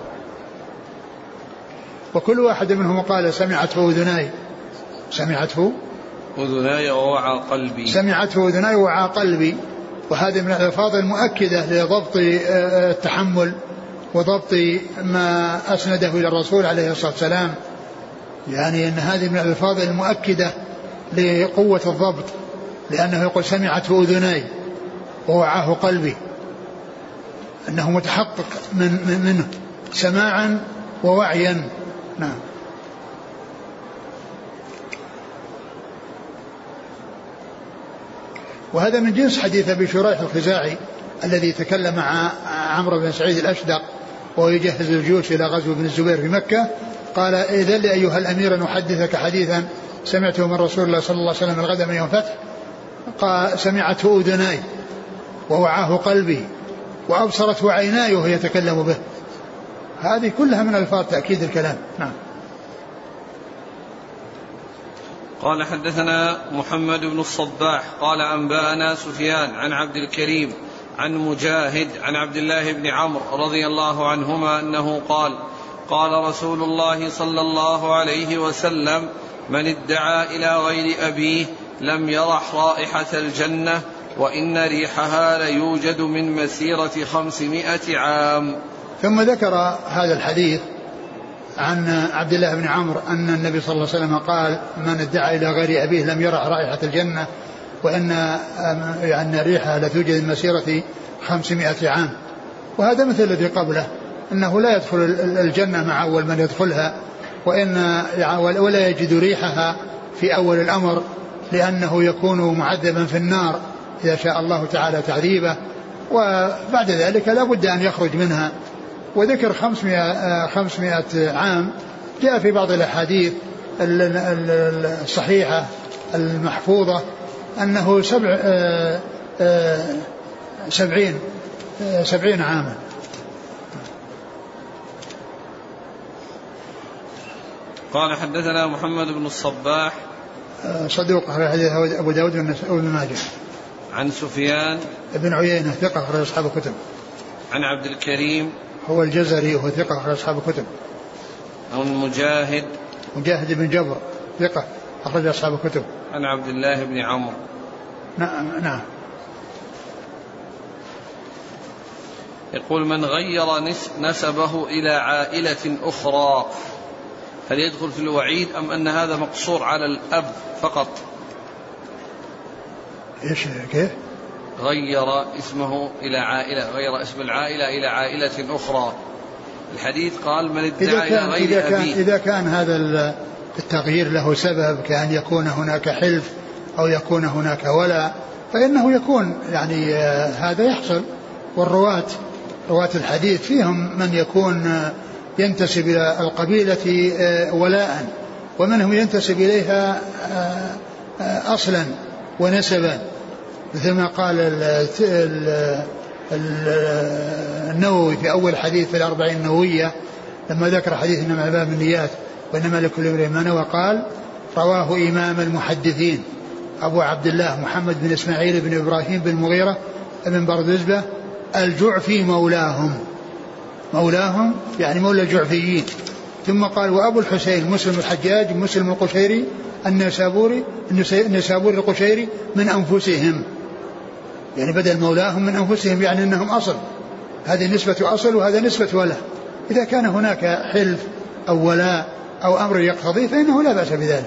وكل واحد منهم قال سمعته أذناي. سمعته أذناي ووعى قلبي. سمعته أذناي ووعى قلبي. وهذه من الألفاظ المؤكدة لضبط التحمل وضبط ما أسنده إلى الرسول عليه الصلاة والسلام. يعني أن هذه من الألفاظ المؤكدة لقوة الضبط، لأنه يقول سمعته أذناي ووعاه قلبي، أنه متحقق منه سماعا ووعيا. نعم. وهذا من جنس حديث أبي شريح الخزاعي الذي تكلم مع عمرو بن سعيد الأشدق وهو يجهز الجيوش إلى غزو ابن الزبير في مكة، قال إذن لي أيها الأمير نحدثك حديثا سمعته من رسول الله صلى الله عليه وسلم الغد من يوم فتح. قال سمعته أذناي ووعاه قلبي وأبصرته عيناي وهو يتكلم به. هذه كلها من ألفاظ تأكيد الكلام. نعم. قال حدثنا محمد بن الصباح قال أنبأنا سفيان عن عبد الكريم عن مجاهد عن عبد الله بن عمرو رضي الله عنهما أنه قال قال رسول الله صلى الله عليه وسلم من ادعى إلى غير أبيه لم يرح رائحة الجنة وإن ريحها ليوجد من مسيرة 500 عام. ثم ذكر هذا الحديث عن عبد الله بن عمرو أن النبي صلى الله عليه وسلم قال من ادعى إلى غير أبيه لم يرح رائحة الجنة وأن ريحها لتوجد من مسيرة 500 عام. وهذا مثل الذي قبله، أنه لا يدخل الجنة مع أول من يدخلها ولا يجد ريحها في أول الأمر، لأنه يكون معذبا في النار إذا شاء الله تعالى تعذيبه، وبعد ذلك لا بد أن يخرج منها. وذكر 500 عام جاء في بعض الأحاديث الصحيحة المحفوظة أنه 70 عاما. قال حدثنا محمد بن الصباح صدوق حديث أبو داود وابن ماجه. عن سفيان ابن عيينة ثقة أخرج أصحاب الكتب. عن عبد الكريم هو الجزري وهو ثقة أخرج أصحاب الكتب. عن مجاهد بن جبر ثقة أخرج أصحاب الكتب. عن عبد الله بن عمرو. نعم. يقول من غير نسبه إلى عائلة أخرى هل يدخل في الوعيد أم أن هذا مقصور على الأب فقط؟ إيش كيف؟ غير اسمه إلى عائلة، غير اسم العائلة إلى عائلة أخرى. الحديث قال من ادعى إلى غير أبيه. إذا كان هذا التغيير له سبب كأن يكون هناك حلف أو يكون هناك ولا، فإنه يكون يعني هذا يحصل. والرواة الحديث فيهم من يكون ينتسب إلى القبيلة ولاء، ومنهم ينتسب إليها أصلا ونسبا، مثل ما قال النووي في أول حديث في 40 النووية لما ذكر حديث إنما الأعمال بالنيات وإنما لكل امرئ ما نوى، قال رواه إمام المحدثين أبو عبد الله محمد بن إسماعيل بن إبراهيم بن مغيرة بن بردزبة الجعفي مولاهم يعني مولى الجعفيين. ثم قال وأبو الحسين مسلم الحجاج مسلم القشيري النسابوري القشيري من أنفسهم، يعني بدل مولاهم من أنفسهم، يعني أنهم أصل. هذه نسبة أصل وهذا نسبة ولا. إذا كان هناك حلف أو ولاء أو أمر يقتضي فإنه لا بأس بذلك.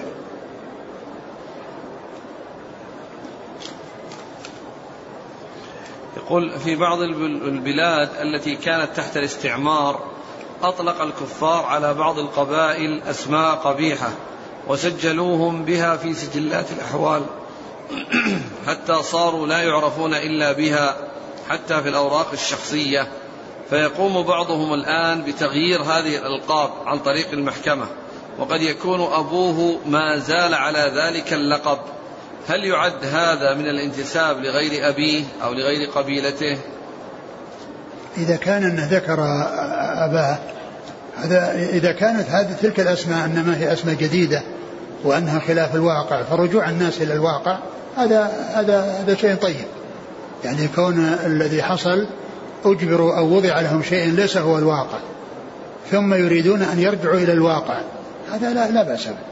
يقول في بعض البلاد التي كانت تحت الاستعمار أطلق الكفار على بعض القبائل أسماء قبيحة وسجلوهم بها في سجلات الأحوال حتى صاروا لا يعرفون إلا بها، حتى في الأوراق الشخصية، فيقوم بعضهم الآن بتغيير هذه الألقاب عن طريق المحكمة، وقد يكون أبوه ما زال على ذلك اللقب. هل يعد هذا من الانتساب لغير أبيه أو لغير قبيلته؟ إذا كان أنه ذكر أباه، إذا كانت هذه تلك الأسماء إنما هي أسماء جديدة وأنها خلاف الواقع، فرجوع الناس إلى الواقع هذا شيء طيب. يعني كون الذي حصل أجبروا أو وضع لهم شيء ليس هو الواقع ثم يريدون أن يرجعوا إلى الواقع، هذا لا بأس به.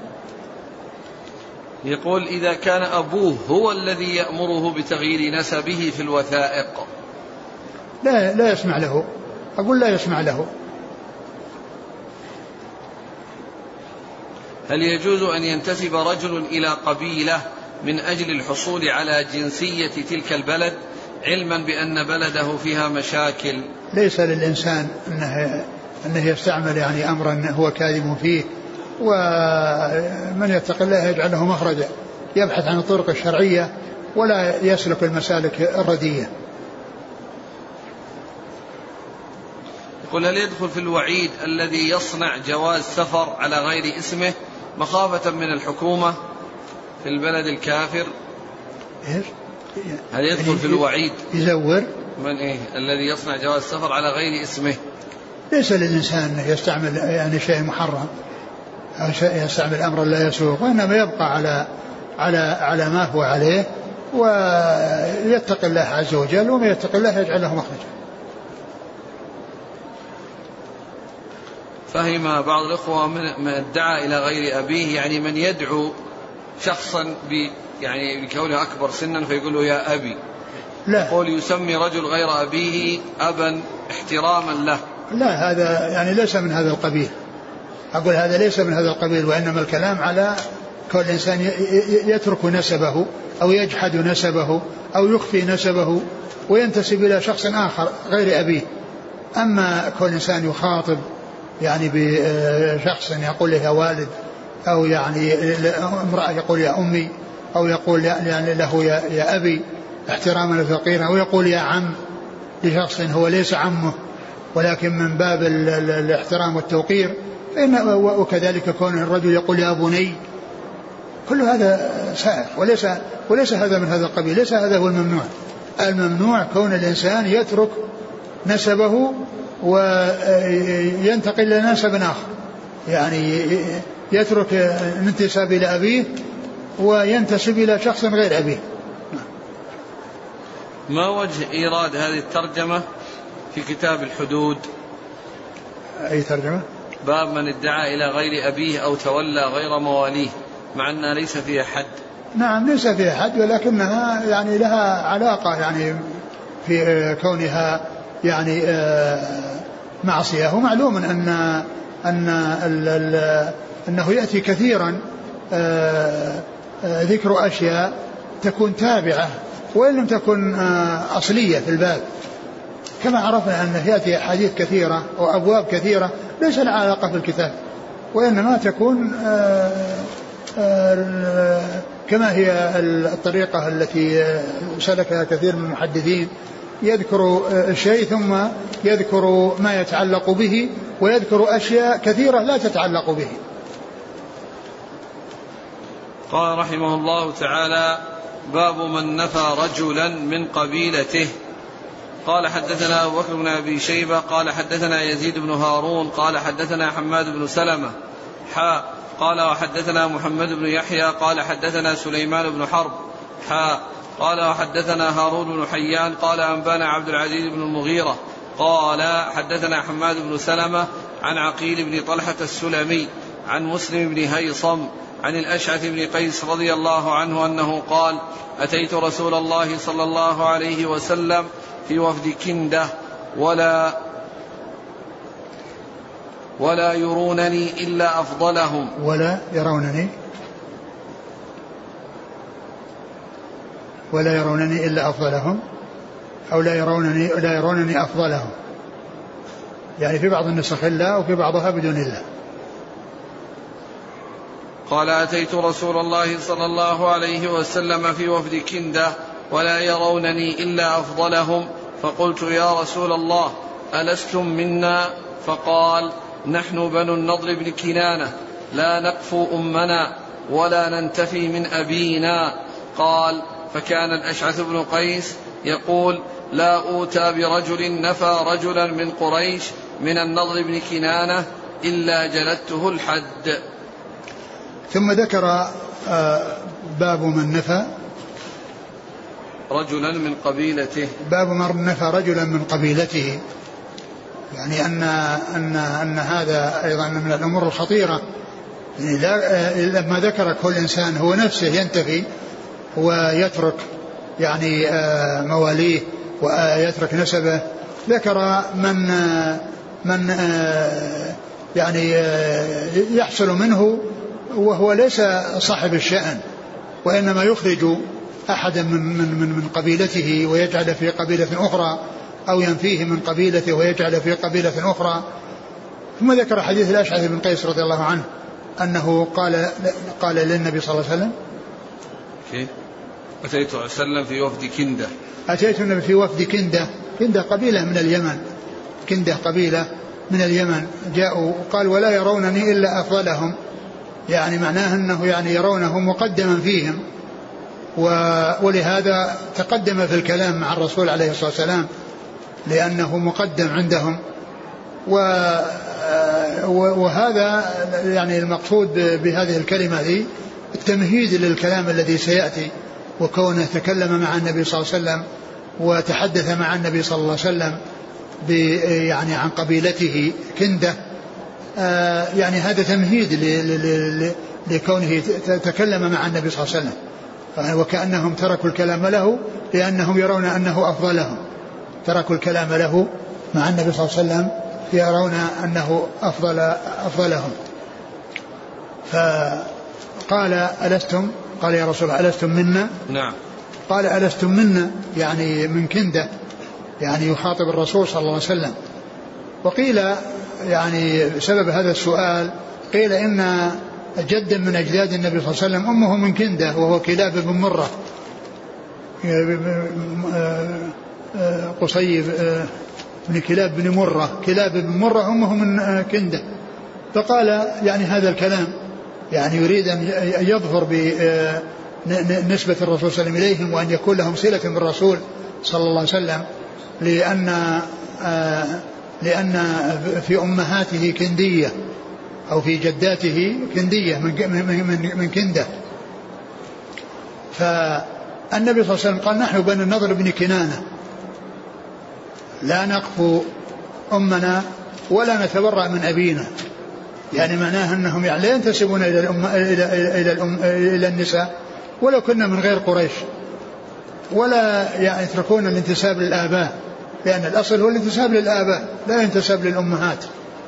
يقول إذا كان أبوه هو الذي يأمره بتغيير نسبه في الوثائق لا يسمع له، أقول لا يسمع له. هل يجوز أن ينتسب رجل إلى قبيلة من أجل الحصول على جنسية تلك البلد علما بأن بلده فيها مشاكل؟ ليس للإنسان أنه يستعمل يعني أمرا هو كاذب فيه، ومن يتق الله يجعل له مخرجا، يبحث عن الطرق الشرعية ولا يسلك المسالك الردية. يقول هل يدخل في الوعيد الذي يصنع جواز سفر على غير اسمه مخافة من الحكومة في البلد الكافر؟ هل يدخل في الوعيد يزور من الذي يصنع جواز سفر على غير اسمه؟ ليس للإنسان يستعمل يعني شيء محرم أو يستعمل أمرا لا يسوق، وإنما يبقى على ما هو عليه ويتق الله عز وجل، ومن يتق الله يجعل له مخرجا. فهم بعض الأخوة من ادعى إلى غير أبيه، يعني من يدعو شخصا يعني بكونه أكبر سنا فيقول له يا أبي، لا يقول يسمي رجل غير أبيه أبا احتراما له. لا، هذا يعني ليس من هذا القبيل، أقول هذا ليس من هذا القبيل، وإنما الكلام على كل إنسان يترك نسبه أو يجحد نسبه أو يخفي نسبه وينتسب إلى شخص آخر غير أبيه. أما كل إنسان يخاطب يعني بشخص يقول له يا والد، أو يعني امرأة يقول يا أمي، أو يقول يعني له يا أبي احتراما لفقيرا، أو يقول يا عم لشخص هو ليس عمه ولكن من باب الاحترام والتوقير، وكذلك كون الرجل يقول يا بني، كل هذا سائر وليس هذا من هذا القبيل، ليس هذا هو الممنوع. الممنوع كون الإنسان يترك نسبه وينتقل إلى نسب آخر، يعني يترك الانتساب إلى أبيه وينتسب إلى شخص غير أبيه. ما وجه إيراد هذه الترجمة في كتاب الحدود؟ أي ترجمة؟ باب من ادعى إلى غير أبيه أو تولى غير مواليه، مع أنها ليس فيها حد. نعم ليس فيها حد، ولكنها يعني لها علاقة يعني في كونها يعني معصية. ومعلوم أنه يأتي كثيرا ذكر أشياء تكون تابعة وإن لم تكن أصلية في الباب، كما عرفنا أنه يأتي حديث كثيرة وأبواب كثيرة ليس لها علاقة في الكتاب، وإنما تكون كما هي الطريقة التي سلكها كثير من المحدثين، يذكر الشيء ثم يذكر ما يتعلق به ويذكر أشياء كثيرة لا تتعلق به. قال رحمه الله تعالى: باب من نفى رجلا من قبيلته. قال حدثنا أبو بكر بن أبي شيبة قال حدثنا يزيد بن هارون قال حدثنا حماد بن سلمة قال وحدثنا محمد بن يحيى قال حدثنا سليمان بن حرب قال وحدثنا هارون بن حيان قال أنبانا عبد العزيز بن المغيرة قال حدثنا حماد بن سلمة عن عقيل بن طلحة السلمي عن مسلم بن هيصم عن الأشعث بن قيس رضي الله عنه أنه قال: أتيت رسول الله صلى الله عليه وسلم في وفد كندة ولا يرونني إلا أفضلهم. ولا يرونني إلا أفضلهم، أو لا يرونني أفضلهم، يعني في بعض النسخ إلا وفي بعضها بدون إلا. قال: أتيت رسول الله صلى الله عليه وسلم في وفد كندة ولا يرونني إلا أفضلهم، فقلت يا رسول الله ألستم منا؟ فقال نحن بنو النضر بن كنانة لا نقفو أمنا ولا ننتفي من أبينا. قال فكان الأشعث بن قيس يقول لا أوتى برجل نفى رجلا من قريش من النضر بن كنانة إلا جلدته الحد. ثم ذكر باب من نفى رجلا من قبيلته، باب من نفى رجلا من قبيلته، يعني أن هذا أيضا من الأمور الخطيرة. يعني لما ذكر كل إنسان هو نفسه ينتفي ويترك يعني مواليه ويترك نسبه، ذكر من يعني يحصل منه وهو ليس صاحب الشأن، وإنما يخرج أحدا من قبيلته ويجعل في قبيلة أخرى، أو ينفيه من قبيلته ويجعل في قبيلة أخرى. ثم ذكر حديث الأشعث بن قيس رضي الله عنه أنه قال للنبي صلى الله عليه وسلم أتيت وسلم في وفد كندة، أتيت النبي في وفد كندة. كندة قبيلة من اليمن، كندة قبيلة من اليمن، جاءوا وقال ولا يرونني إلا أفضلهم، يعني معناه أنه يعني يرونه مقدما فيهم، ولهذا تقدم في الكلام مع الرسول عليه الصلاة والسلام لأنه مقدم عندهم. وهذا يعني المقصود بهذه الكلمة دي التمهيد للكلام الذي سيأتي، وكونه تكلم مع النبي صلى الله عليه وسلم وتحدث مع النبي صلى الله عليه وسلم يعني عن قبيلته كندة، يعني هذا تمهيد لكونه تكلم مع النبي صلى الله عليه وسلم، وكأنهم تركوا الكلام له لأنهم يرون أنه أفضلهم، تركوا الكلام له مع النبي صلى الله عليه وسلم يرون أنه أفضلهم. فقال ألستم، قال يا رسول الله ألستم منا؟ نعم. قال ألستم منا يعني من كندة، يعني يخاطب الرسول صلى الله عليه وسلم. وقيل يعني سبب هذا السؤال قيل إن جدا من أجداد النبي صلى الله عليه وسلم أمه من كندة وهو كلاب بن مرة، قصيب بن كلاب بن مرة، كلاب بن مرة أمه من كندة. فقال يعني هذا الكلام يعني يريد أن يظهر بنسبة الرسول صلى الله عليه وسلم إليهم، وأن يكون لهم صلة بالرسول صلى الله عليه وسلم، لأن في أمهاته كندية أو في جداته كندية من كندة. فالنبي صلى الله عليه وسلم قال نحن بنو النضر بن كنانة لا نقفو أمنا ولا نتبرأ من أبينا، يعني معناه أنهم يعني لا ينتسبون إلى النساء ولو كنا من غير قريش، ولا يعني يتركون الانتساب للآباء، لأن الأصل هو الانتساب للآباء لا ينتسب للأمهات.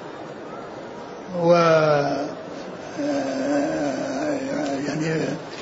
يعني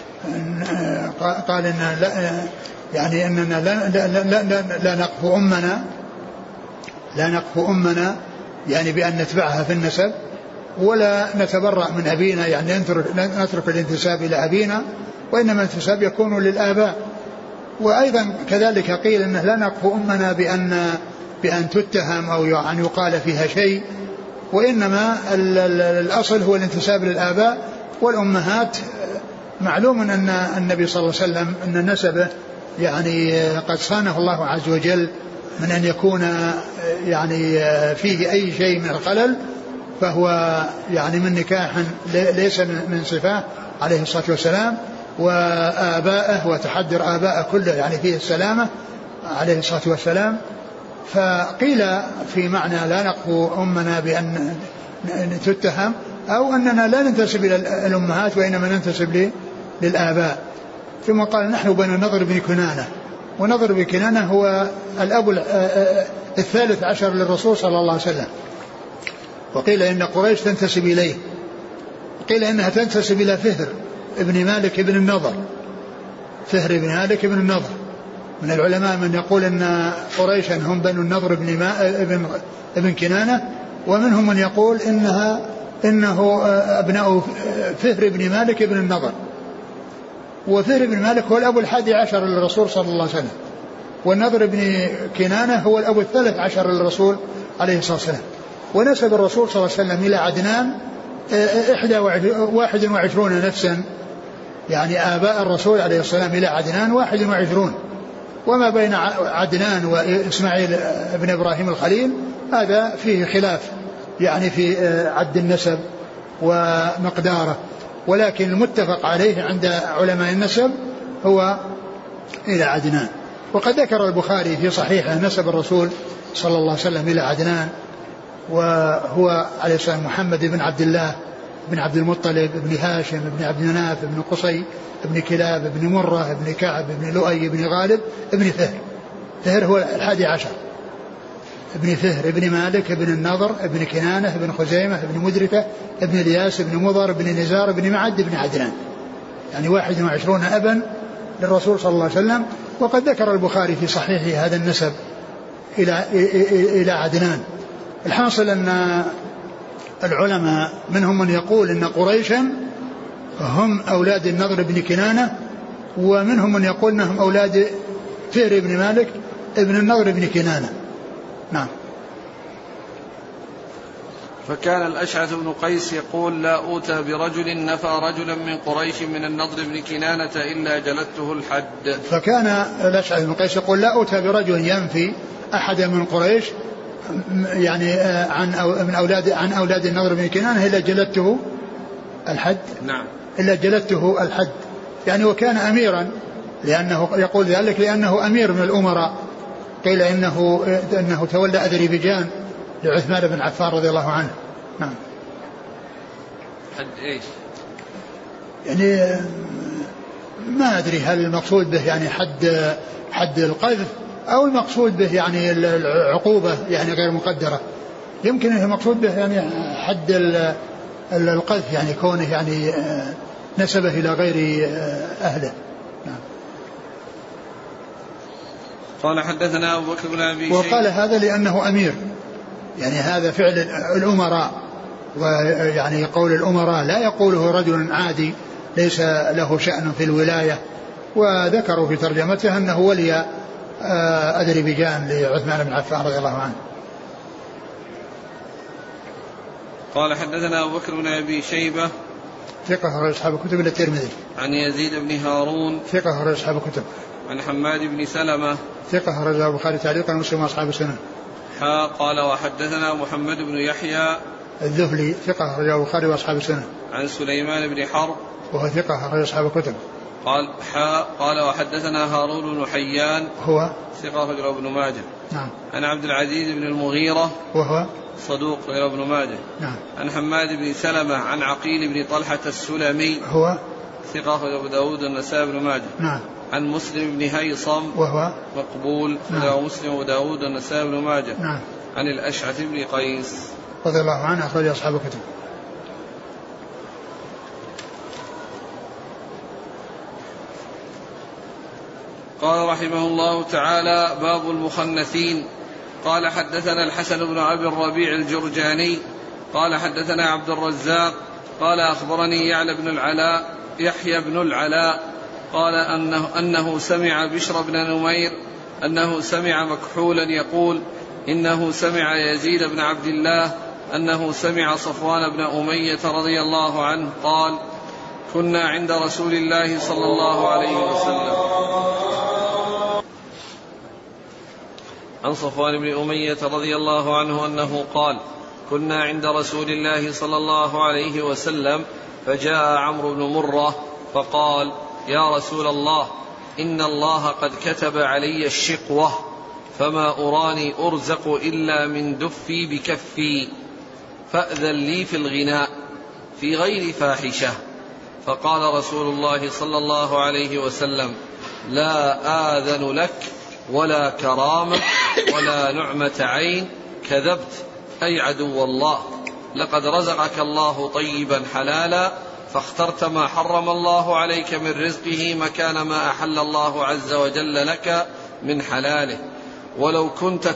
قال إن يعني أننا لا نقفو أمنا، لا نقفو أمنا يعني بأن نتبعها في النسب، ولا نتبرأ من أبينا يعني نترك الانتساب إلى أبينا، وإنما الانتساب يكون للآباء. وأيضا كذلك قيل أنه لا نقفو أمنا بأن تتهم أو يعني يقال فيها شيء، وإنما الأصل هو الانتساب للآباء، والأمهات معلوم أن النبي صلى الله عليه وسلم أن نسبه يعني قد صانه الله عز وجل من أن يكون يعني فيه أي شيء من الخلل، فهو يعني من نكاح ليس من صفاه عليه الصلاة والسلام، وآبائه وتحدر آبائه كله يعني فيه السلامة عليه الصلاة والسلام. فقيل في معنى لا نقفو أمنا بأن تتهم، أو أننا لا ننتسب إلى الأمهات وإنما ننتسب للآباء. ثم قال نحن بنو النضر بن كنانة، ونضر بن كنانة هو الأب الثالث عشر للرسول صلى الله عليه وسلم. وقيل إن قريش تنتسب إليه، وقيل إنها تنتسب إلى فهر ابن مالك ابن النضر، فهر ابن مالك ابن النضر. من العلماء من يقول إن قريشا هم بنو النضر ابن كنانة، ومنهم من يقول إنه أبناء فهر ابن مالك ابن النضر. وفهر ابن مالك هو الأب 11 للرسول صلى الله عليه وسلم، والنضر بن كنانة هو الأب الثالث عشر للرسول عليه الصلاة والسلام. ونسب الرسول صلى الله عليه وسلم إلى عدنان 21 نفسا، يعني آباء الرسول عليه الصلاة والسلام إلى عدنان 21. وما بين عدنان وإسماعيل بن إبراهيم الخليل هذا فيه خلاف يعني في عد النسب ومقداره، ولكن المتفق عليه عند علماء النسب هو إلى عدنان. وقد ذكر البخاري في صحيحه نسب الرسول صلى الله عليه وسلم إلى عدنان، وهو عليه السلام محمد بن عبد الله بن عبد المطلب بن هاشم بن عبد مناف بن قصي بن كلاب بن مرة بن كعب بن لؤي بن غالب بن فهر. فهر هو 11 ابن فهر ابن مالك ابن النضر ابن كنانة ابن خزيمة ابن مدركة ابن الياس ابن مضر ابن نزار ابن معد ابن عدنان، يعني 21 أبا للرسول صلى الله عليه وسلم. وقد ذكر البخاري في صحيحه هذا النسب إلى عدنان. الحاصل أن العلماء منهم من يقول إن قريشا هم أولاد النضر بن كنانة، ومنهم من يقول أنهم أولاد فهر بن مالك ابن النضر بن كنانة. نعم. فكان الأشعث بن قيس يقول لا أوتى برجل نفى رجلا من قريش من النضر بن كنانة إلا جلدته الحد. فكان الأشعث بن قيس يقول لا أوتى برجل ينفي أحدا من قريش يعني عن أولاد النضر بن كنانة إلا جلدته الحد. نعم. إلا جلدته الحد، يعني وكان أميرا، لأنه يقول ذلك لأنه أمير من الأمراء. قيل إنه تولى أذربيجان لعثمان بن عفان رضي الله عنه. نعم. حد إيش؟ يعني ما أدري هل المقصود به يعني حد القذف أو المقصود به يعني العقوبة يعني غير مقدرة. يمكن المقصود به يعني حد القذف، يعني كونه يعني نسبه إلى غير أهله. نعم. قال حدثنا أبو بكر بن أبي شيبة. وقال هذا لأنه أمير، يعني هذا فعل الأمراء، ويعني قول الأمراء لا يقوله رجل عادي ليس له شأن في الولاية. وذكروا في ترجمته أنه ولي أذربيجان لعثمان بن عفان رضي الله عنه. قال حدثنا أبو بكر بن أبي شيبة ثقة أخرج أصحاب الكتب إلا الترمذي. عن يزيد بن هارون ثقة أخرج أصحاب الكتب. عن حماد بن سلمة ثقة أخرج البخاري تعليقا ومسلم وأصحاب السنن. قال وحدثنا محمد بن يحيى الذهلي ثقة أخرج البخاري وأصحاب السنن. عن سليمان بن حرب وهو ثقة أخرج أصحاب الكتب. قال وحدثنا هارون بن حيان هو ثقة أخرج ابن ماجه. نعم. عن عبد العزيز بن المغيرة وهو صدوق غير ابن ماجه. نعم. عن حماد بن سلمة عن عقيل بن طلحة السلمي هو ثقة أخرج أبو داود والنسائي بن ماجه. نعم. عن مسلم بن هيصم وهو مقبول نعم. مسلم وأبو داود والنسائي بن ماجه. نعم. عن الأشعث بن قيس رضي الله عنه أخرج أصحاب الكتب. قال رحمه الله تعالى باب المخنثين. قال حدثنا الحسن بن أبي الربيع الجرجاني قال حدثنا عبد الرزاق قال أخبرني يحيى بن العلاء قال أنه سمع بشر بن نمير أنه سمع مكحولا يقول إنه سمع يزيد بن عبد الله أنه سمع صفوان بن أمية رضي الله عنه قال كنا عند رسول الله صلى الله عليه وسلم. عن صفوان بن أمية رضي الله عنه أنه قال كنا عند رسول الله صلى الله عليه وسلم فجاء عمرو بن مرة فقال يا رسول الله إن الله قد كتب علي الشقوة فما أراني أرزق إلا من دفي بكفي فأذن لي في الغناء في غير فاحشة. فقال رسول الله صلى الله عليه وسلم لا آذن لك ولا كرامة ولا نعمة عين كذبت أي عدو الله لقد رزقك الله طيبا حلالا فاخترت ما حرم الله عليك من رزقه مكان ما أحل الله عز وجل لك من حلاله ولو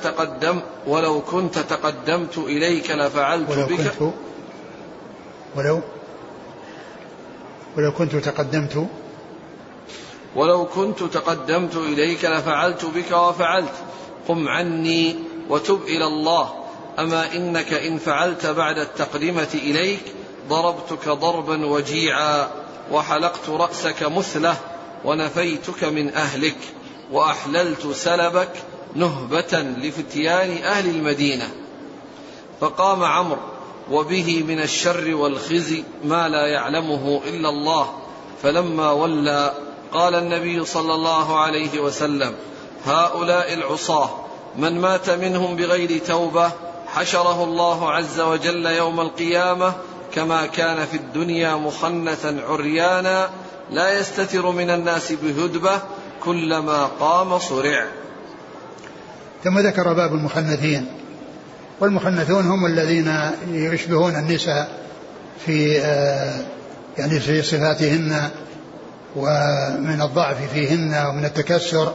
كنت تقدمت إليك لفعلت بك ولو كنت تقدمت ولو كنت تقدمت إليك لفعلت بك وفعلت، قم عني وتب إلى الله، أما إنك إن فعلت بعد التقدمة إليك ضربتك ضربا وجيعا وحلقت رأسك مثله ونفيتك من أهلك وأحللت سلبك نهبة لفتيان أهل المدينة. فقام عمرو وبه من الشر والخزي ما لا يعلمه إلا الله، فلما ولى قال النبي صلى الله عليه وسلم: هؤلاء العصاة من مات منهم بغير توبة حشره الله عز وجل يوم القيامة كما كان في الدنيا مخنثا عريانا لا يستتر من الناس بهدبة كلما قام صرع. ثم ذكر باب المخنثين، والمخنثون هم الذين يشبهون النساء في يعني في صفاتهن ومن الضعف فيهن ومن التكسر،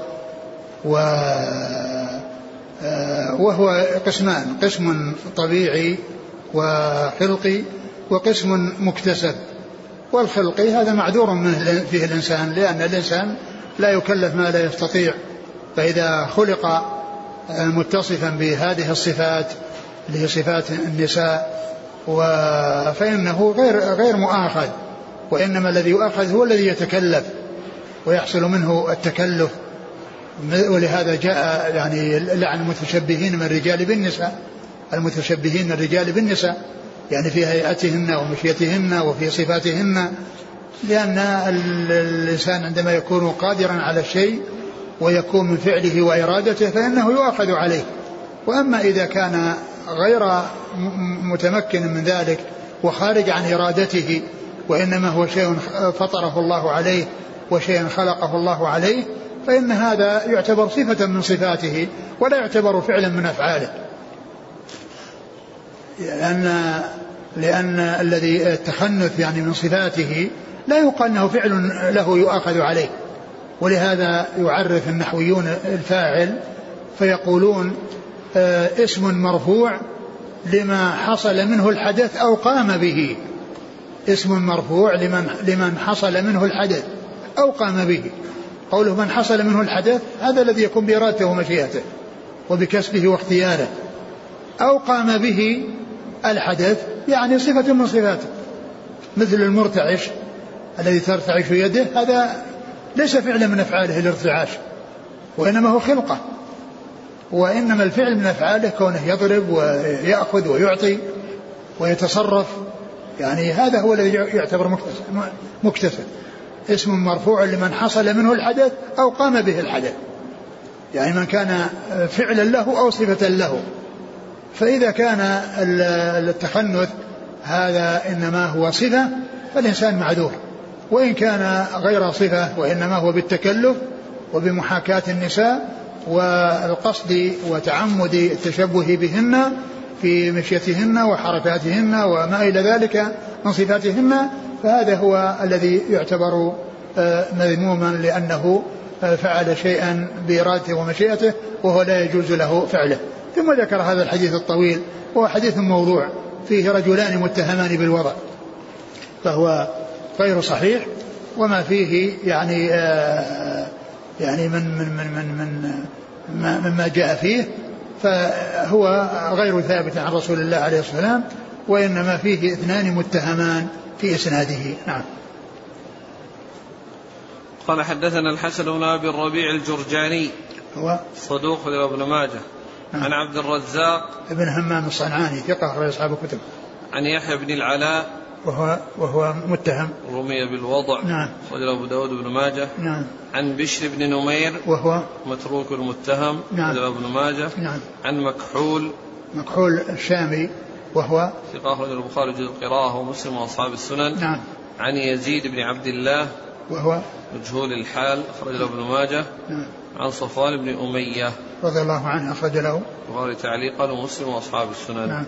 وهو قسمان: قسم طبيعي وخلقي، وقسم مكتسب. والخلقي هذا معذور منه فيه الإنسان، لأن الإنسان لا يكلف ما لا يستطيع، فإذا خلق متصفا بهذه الصفات اللي هي صفات النساء فإنه غير مؤاخذ، وإنما الذي يؤاخذ هو الذي يتكلف ويحصل منه التكلف. ولهذا جاء يعني لعن المتشبهين من الرجال بالنساء، المتشبهين الرجال بالنساء يعني في هيئتهن ومشيتهن وفي صفاتهن، لأن الإنسان عندما يكون قادرا على الشيء ويكون من فعله وإرادته فإنه يؤاخذ عليه. وأما إذا كان غير متمكن من ذلك وخارج عن إرادته، وإنما هو شيء فطره الله عليه وشيء خلقه الله عليه، فإن هذا يعتبر صفة من صفاته ولا يعتبر فعلا من أفعاله، لأن الذي التخنث يعني من صفاته لا يقال أنه فعل له يؤاخذ عليه. ولهذا يعرف النحويون الفاعل فيقولون اسم مرفوع لما حصل منه الحدث أو قام به. اسم مرفوع لمن حصل منه الحدث أو قام به. قوله من حصل منه الحدث هذا الذي يكون بإرادته ومشيئته وبكسبه واختياره، أو قام به الحدث يعني صفة من صفاته، مثل المرتعش الذي ترتعش يده، هذا ليس فعلا من أفعاله الارتعاش، وإنما هو خلقة. وإنما الفعل من أفعاله كونه يضرب ويأخذ ويعطي ويتصرف، يعني هذا هو الذي يعتبر مكتسب. اسم مرفوع لمن حصل منه الحدث أو قام به الحدث، يعني من كان فعلا له أو صفة له. فإذا كان التخنث هذا إنما هو صفة فالإنسان معذور، وإن كان غير صفة وإنما هو بالتكلف وبمحاكاة النساء والقصد وتعمد التشبه بهن في مشيتهن وحركاتهن وما إلى ذلك من صفاتهن، فهذا هو الذي يعتبر مذموما لأنه فعل شيئا بإرادته ومشيئته وهو لا يجوز له فعله. ثم ذكر هذا الحديث الطويل، وهو حديث موضوع فيه رجلان متهمان بالوضع، فهو غير صحيح، وما فيه يعني مما جاء فيه فهو غير ثابت عن رسول الله عليه الصلاة والسلام، وإنما فيه اثنان متهمان في إسناده. نعم. قال حدثنا الحسن بن أبي الربيع الجرجاني هو صدوق له ابن ماجه. نعم. عن عبد الرزاق ابن همام الصنعاني ثقة أخرج أصحاب الكتب. عن يحيى بن العلاء وهو متهم رمي بالوضع. نعم. وله أبو داود بن ماجه. نعم. عن بشر بن نمير وهو متروك المتهم. نعم. وله ابن ماجه. نعم. عن مكحول الشامي وهو ثقة أخرج البخاري جزء القراءة ومسلم وأصحاب السنن. نعم. عن يزيد بن عبد الله وهو مجهول الحال أخرج له ابن ماجه. نعم. عن صفوان بن أمية رضي الله عنه أخرج له البخاري تعليقا ومسلم وأصحاب السنن. نعم.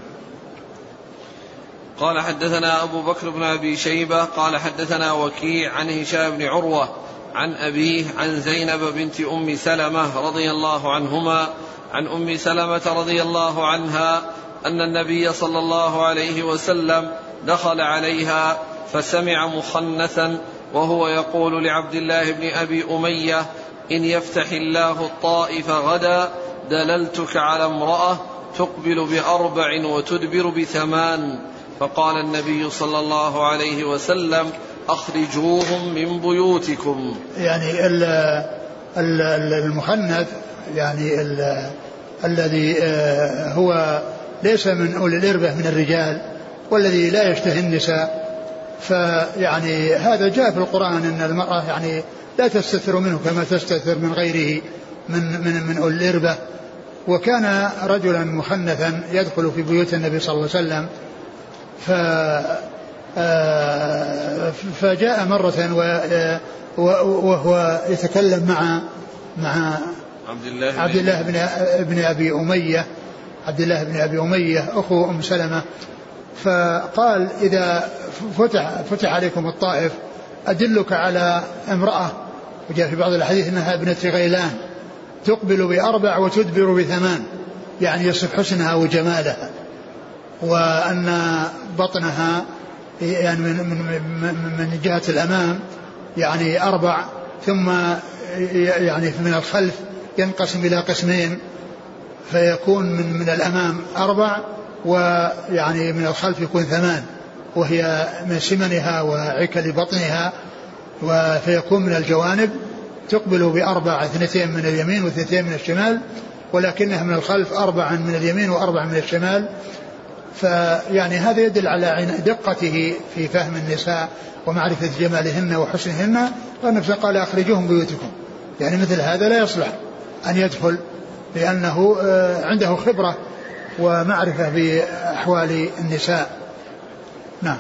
قال حدثنا أبو بكر بن أبي شيبة قال حدثنا وكيع عن هشام بن عروة عن أبيه عن زينب بنت أم سلمة رضي الله عنهما عن أم سلمة رضي الله عنها أن النبي صلى الله عليه وسلم دخل عليها فسمع مخنثا وهو يقول لعبد الله بن أبي أمية: إن يفتح الله الطائف غدا دللتك على امرأة تقبل ب4 وتدبر ب8. فقال النبي صلى الله عليه وسلم: أخرجوهم من بيوتكم. يعني المخنث يعني الذي هو ليس من أولي الإربة من الرجال والذي لا يشتهي النساء، فيعني هذا جاء في القرآن أن المرأة يعني لا تستتر منه كما تستتر من غيره من أولي الإربة. وكان رجلا مخنثا يدخل في بيوت النبي صلى الله عليه وسلم، فجاء مرة وهو يتكلم مع عبد الله بن أبي أمية، عبد الله بن أبي أمية أخو أم سلمة، فقال: إذا فتح عليكم الطائف أدلك على امرأة، وجاء في بعض الحديث أنها ابنة غيلان، تقبل ب4 وتدبر ب8، يعني يصف حسنها وجمالها، وأن بطنها يعني من جهة الأمام يعني 4، ثم يعني من الخلف ينقسم إلى قسمين، فيكون من الأمام 4 ويعني من الخلف يكون 8، وهي من سمنها وعكل بطنها، فيكون من الجوانب تقبل ب4، 2 من اليمين و2 من الشمال، ولكنها من الخلف 4 من اليمين و4 من الشمال. فيعني هذا يدل على دقته في فهم النساء ومعرفة جمالهن وحسنهن. والنبي قال: أخرجوهم بيوتكم، يعني مثل هذا لا يصلح أن يدخل، لأنه عنده خبرة ومعرفة بأحوال النساء. نعم.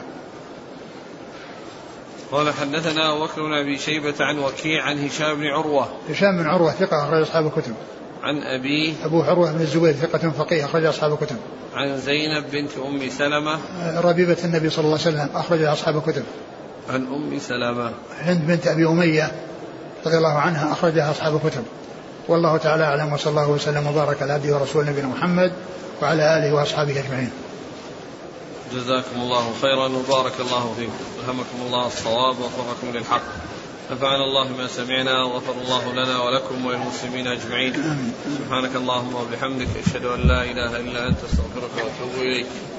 قال: حدثنا أبو بكر بن أبي شيبة عن وكيع عن هشام بن عروة. هشام بن عروة ثقة أخرج أصحاب الكتب. عن أبيه أبو عروة بن الزبير ثقة فقيه أخرج أصحاب الكتب. عن زينب بنت أم سلمة ربيبة النبي صلى الله عليه وسلم أخرج أصحاب الكتب. عن أم سلمة هند بنت أبي أمية رضي الله عنها أخرجها أصحاب الكتب. والله تعالى أعلم، وصلى الله وسلم وبارك على عبده ورسوله نبينا محمد وعلى آله وأصحابه أجمعين. جزاكم الله خيرا وبارك الله فيكم، ألهمكم الله الصواب ووفقكم للحق، نفعنا الله ما سمعنا وغفر الله لنا ولكم وللمسلمين أجمعين. سبحانك اللهم وبحمدك، أشهد أن لا إله إلا أنت، أستغفرك وأتوب إليك.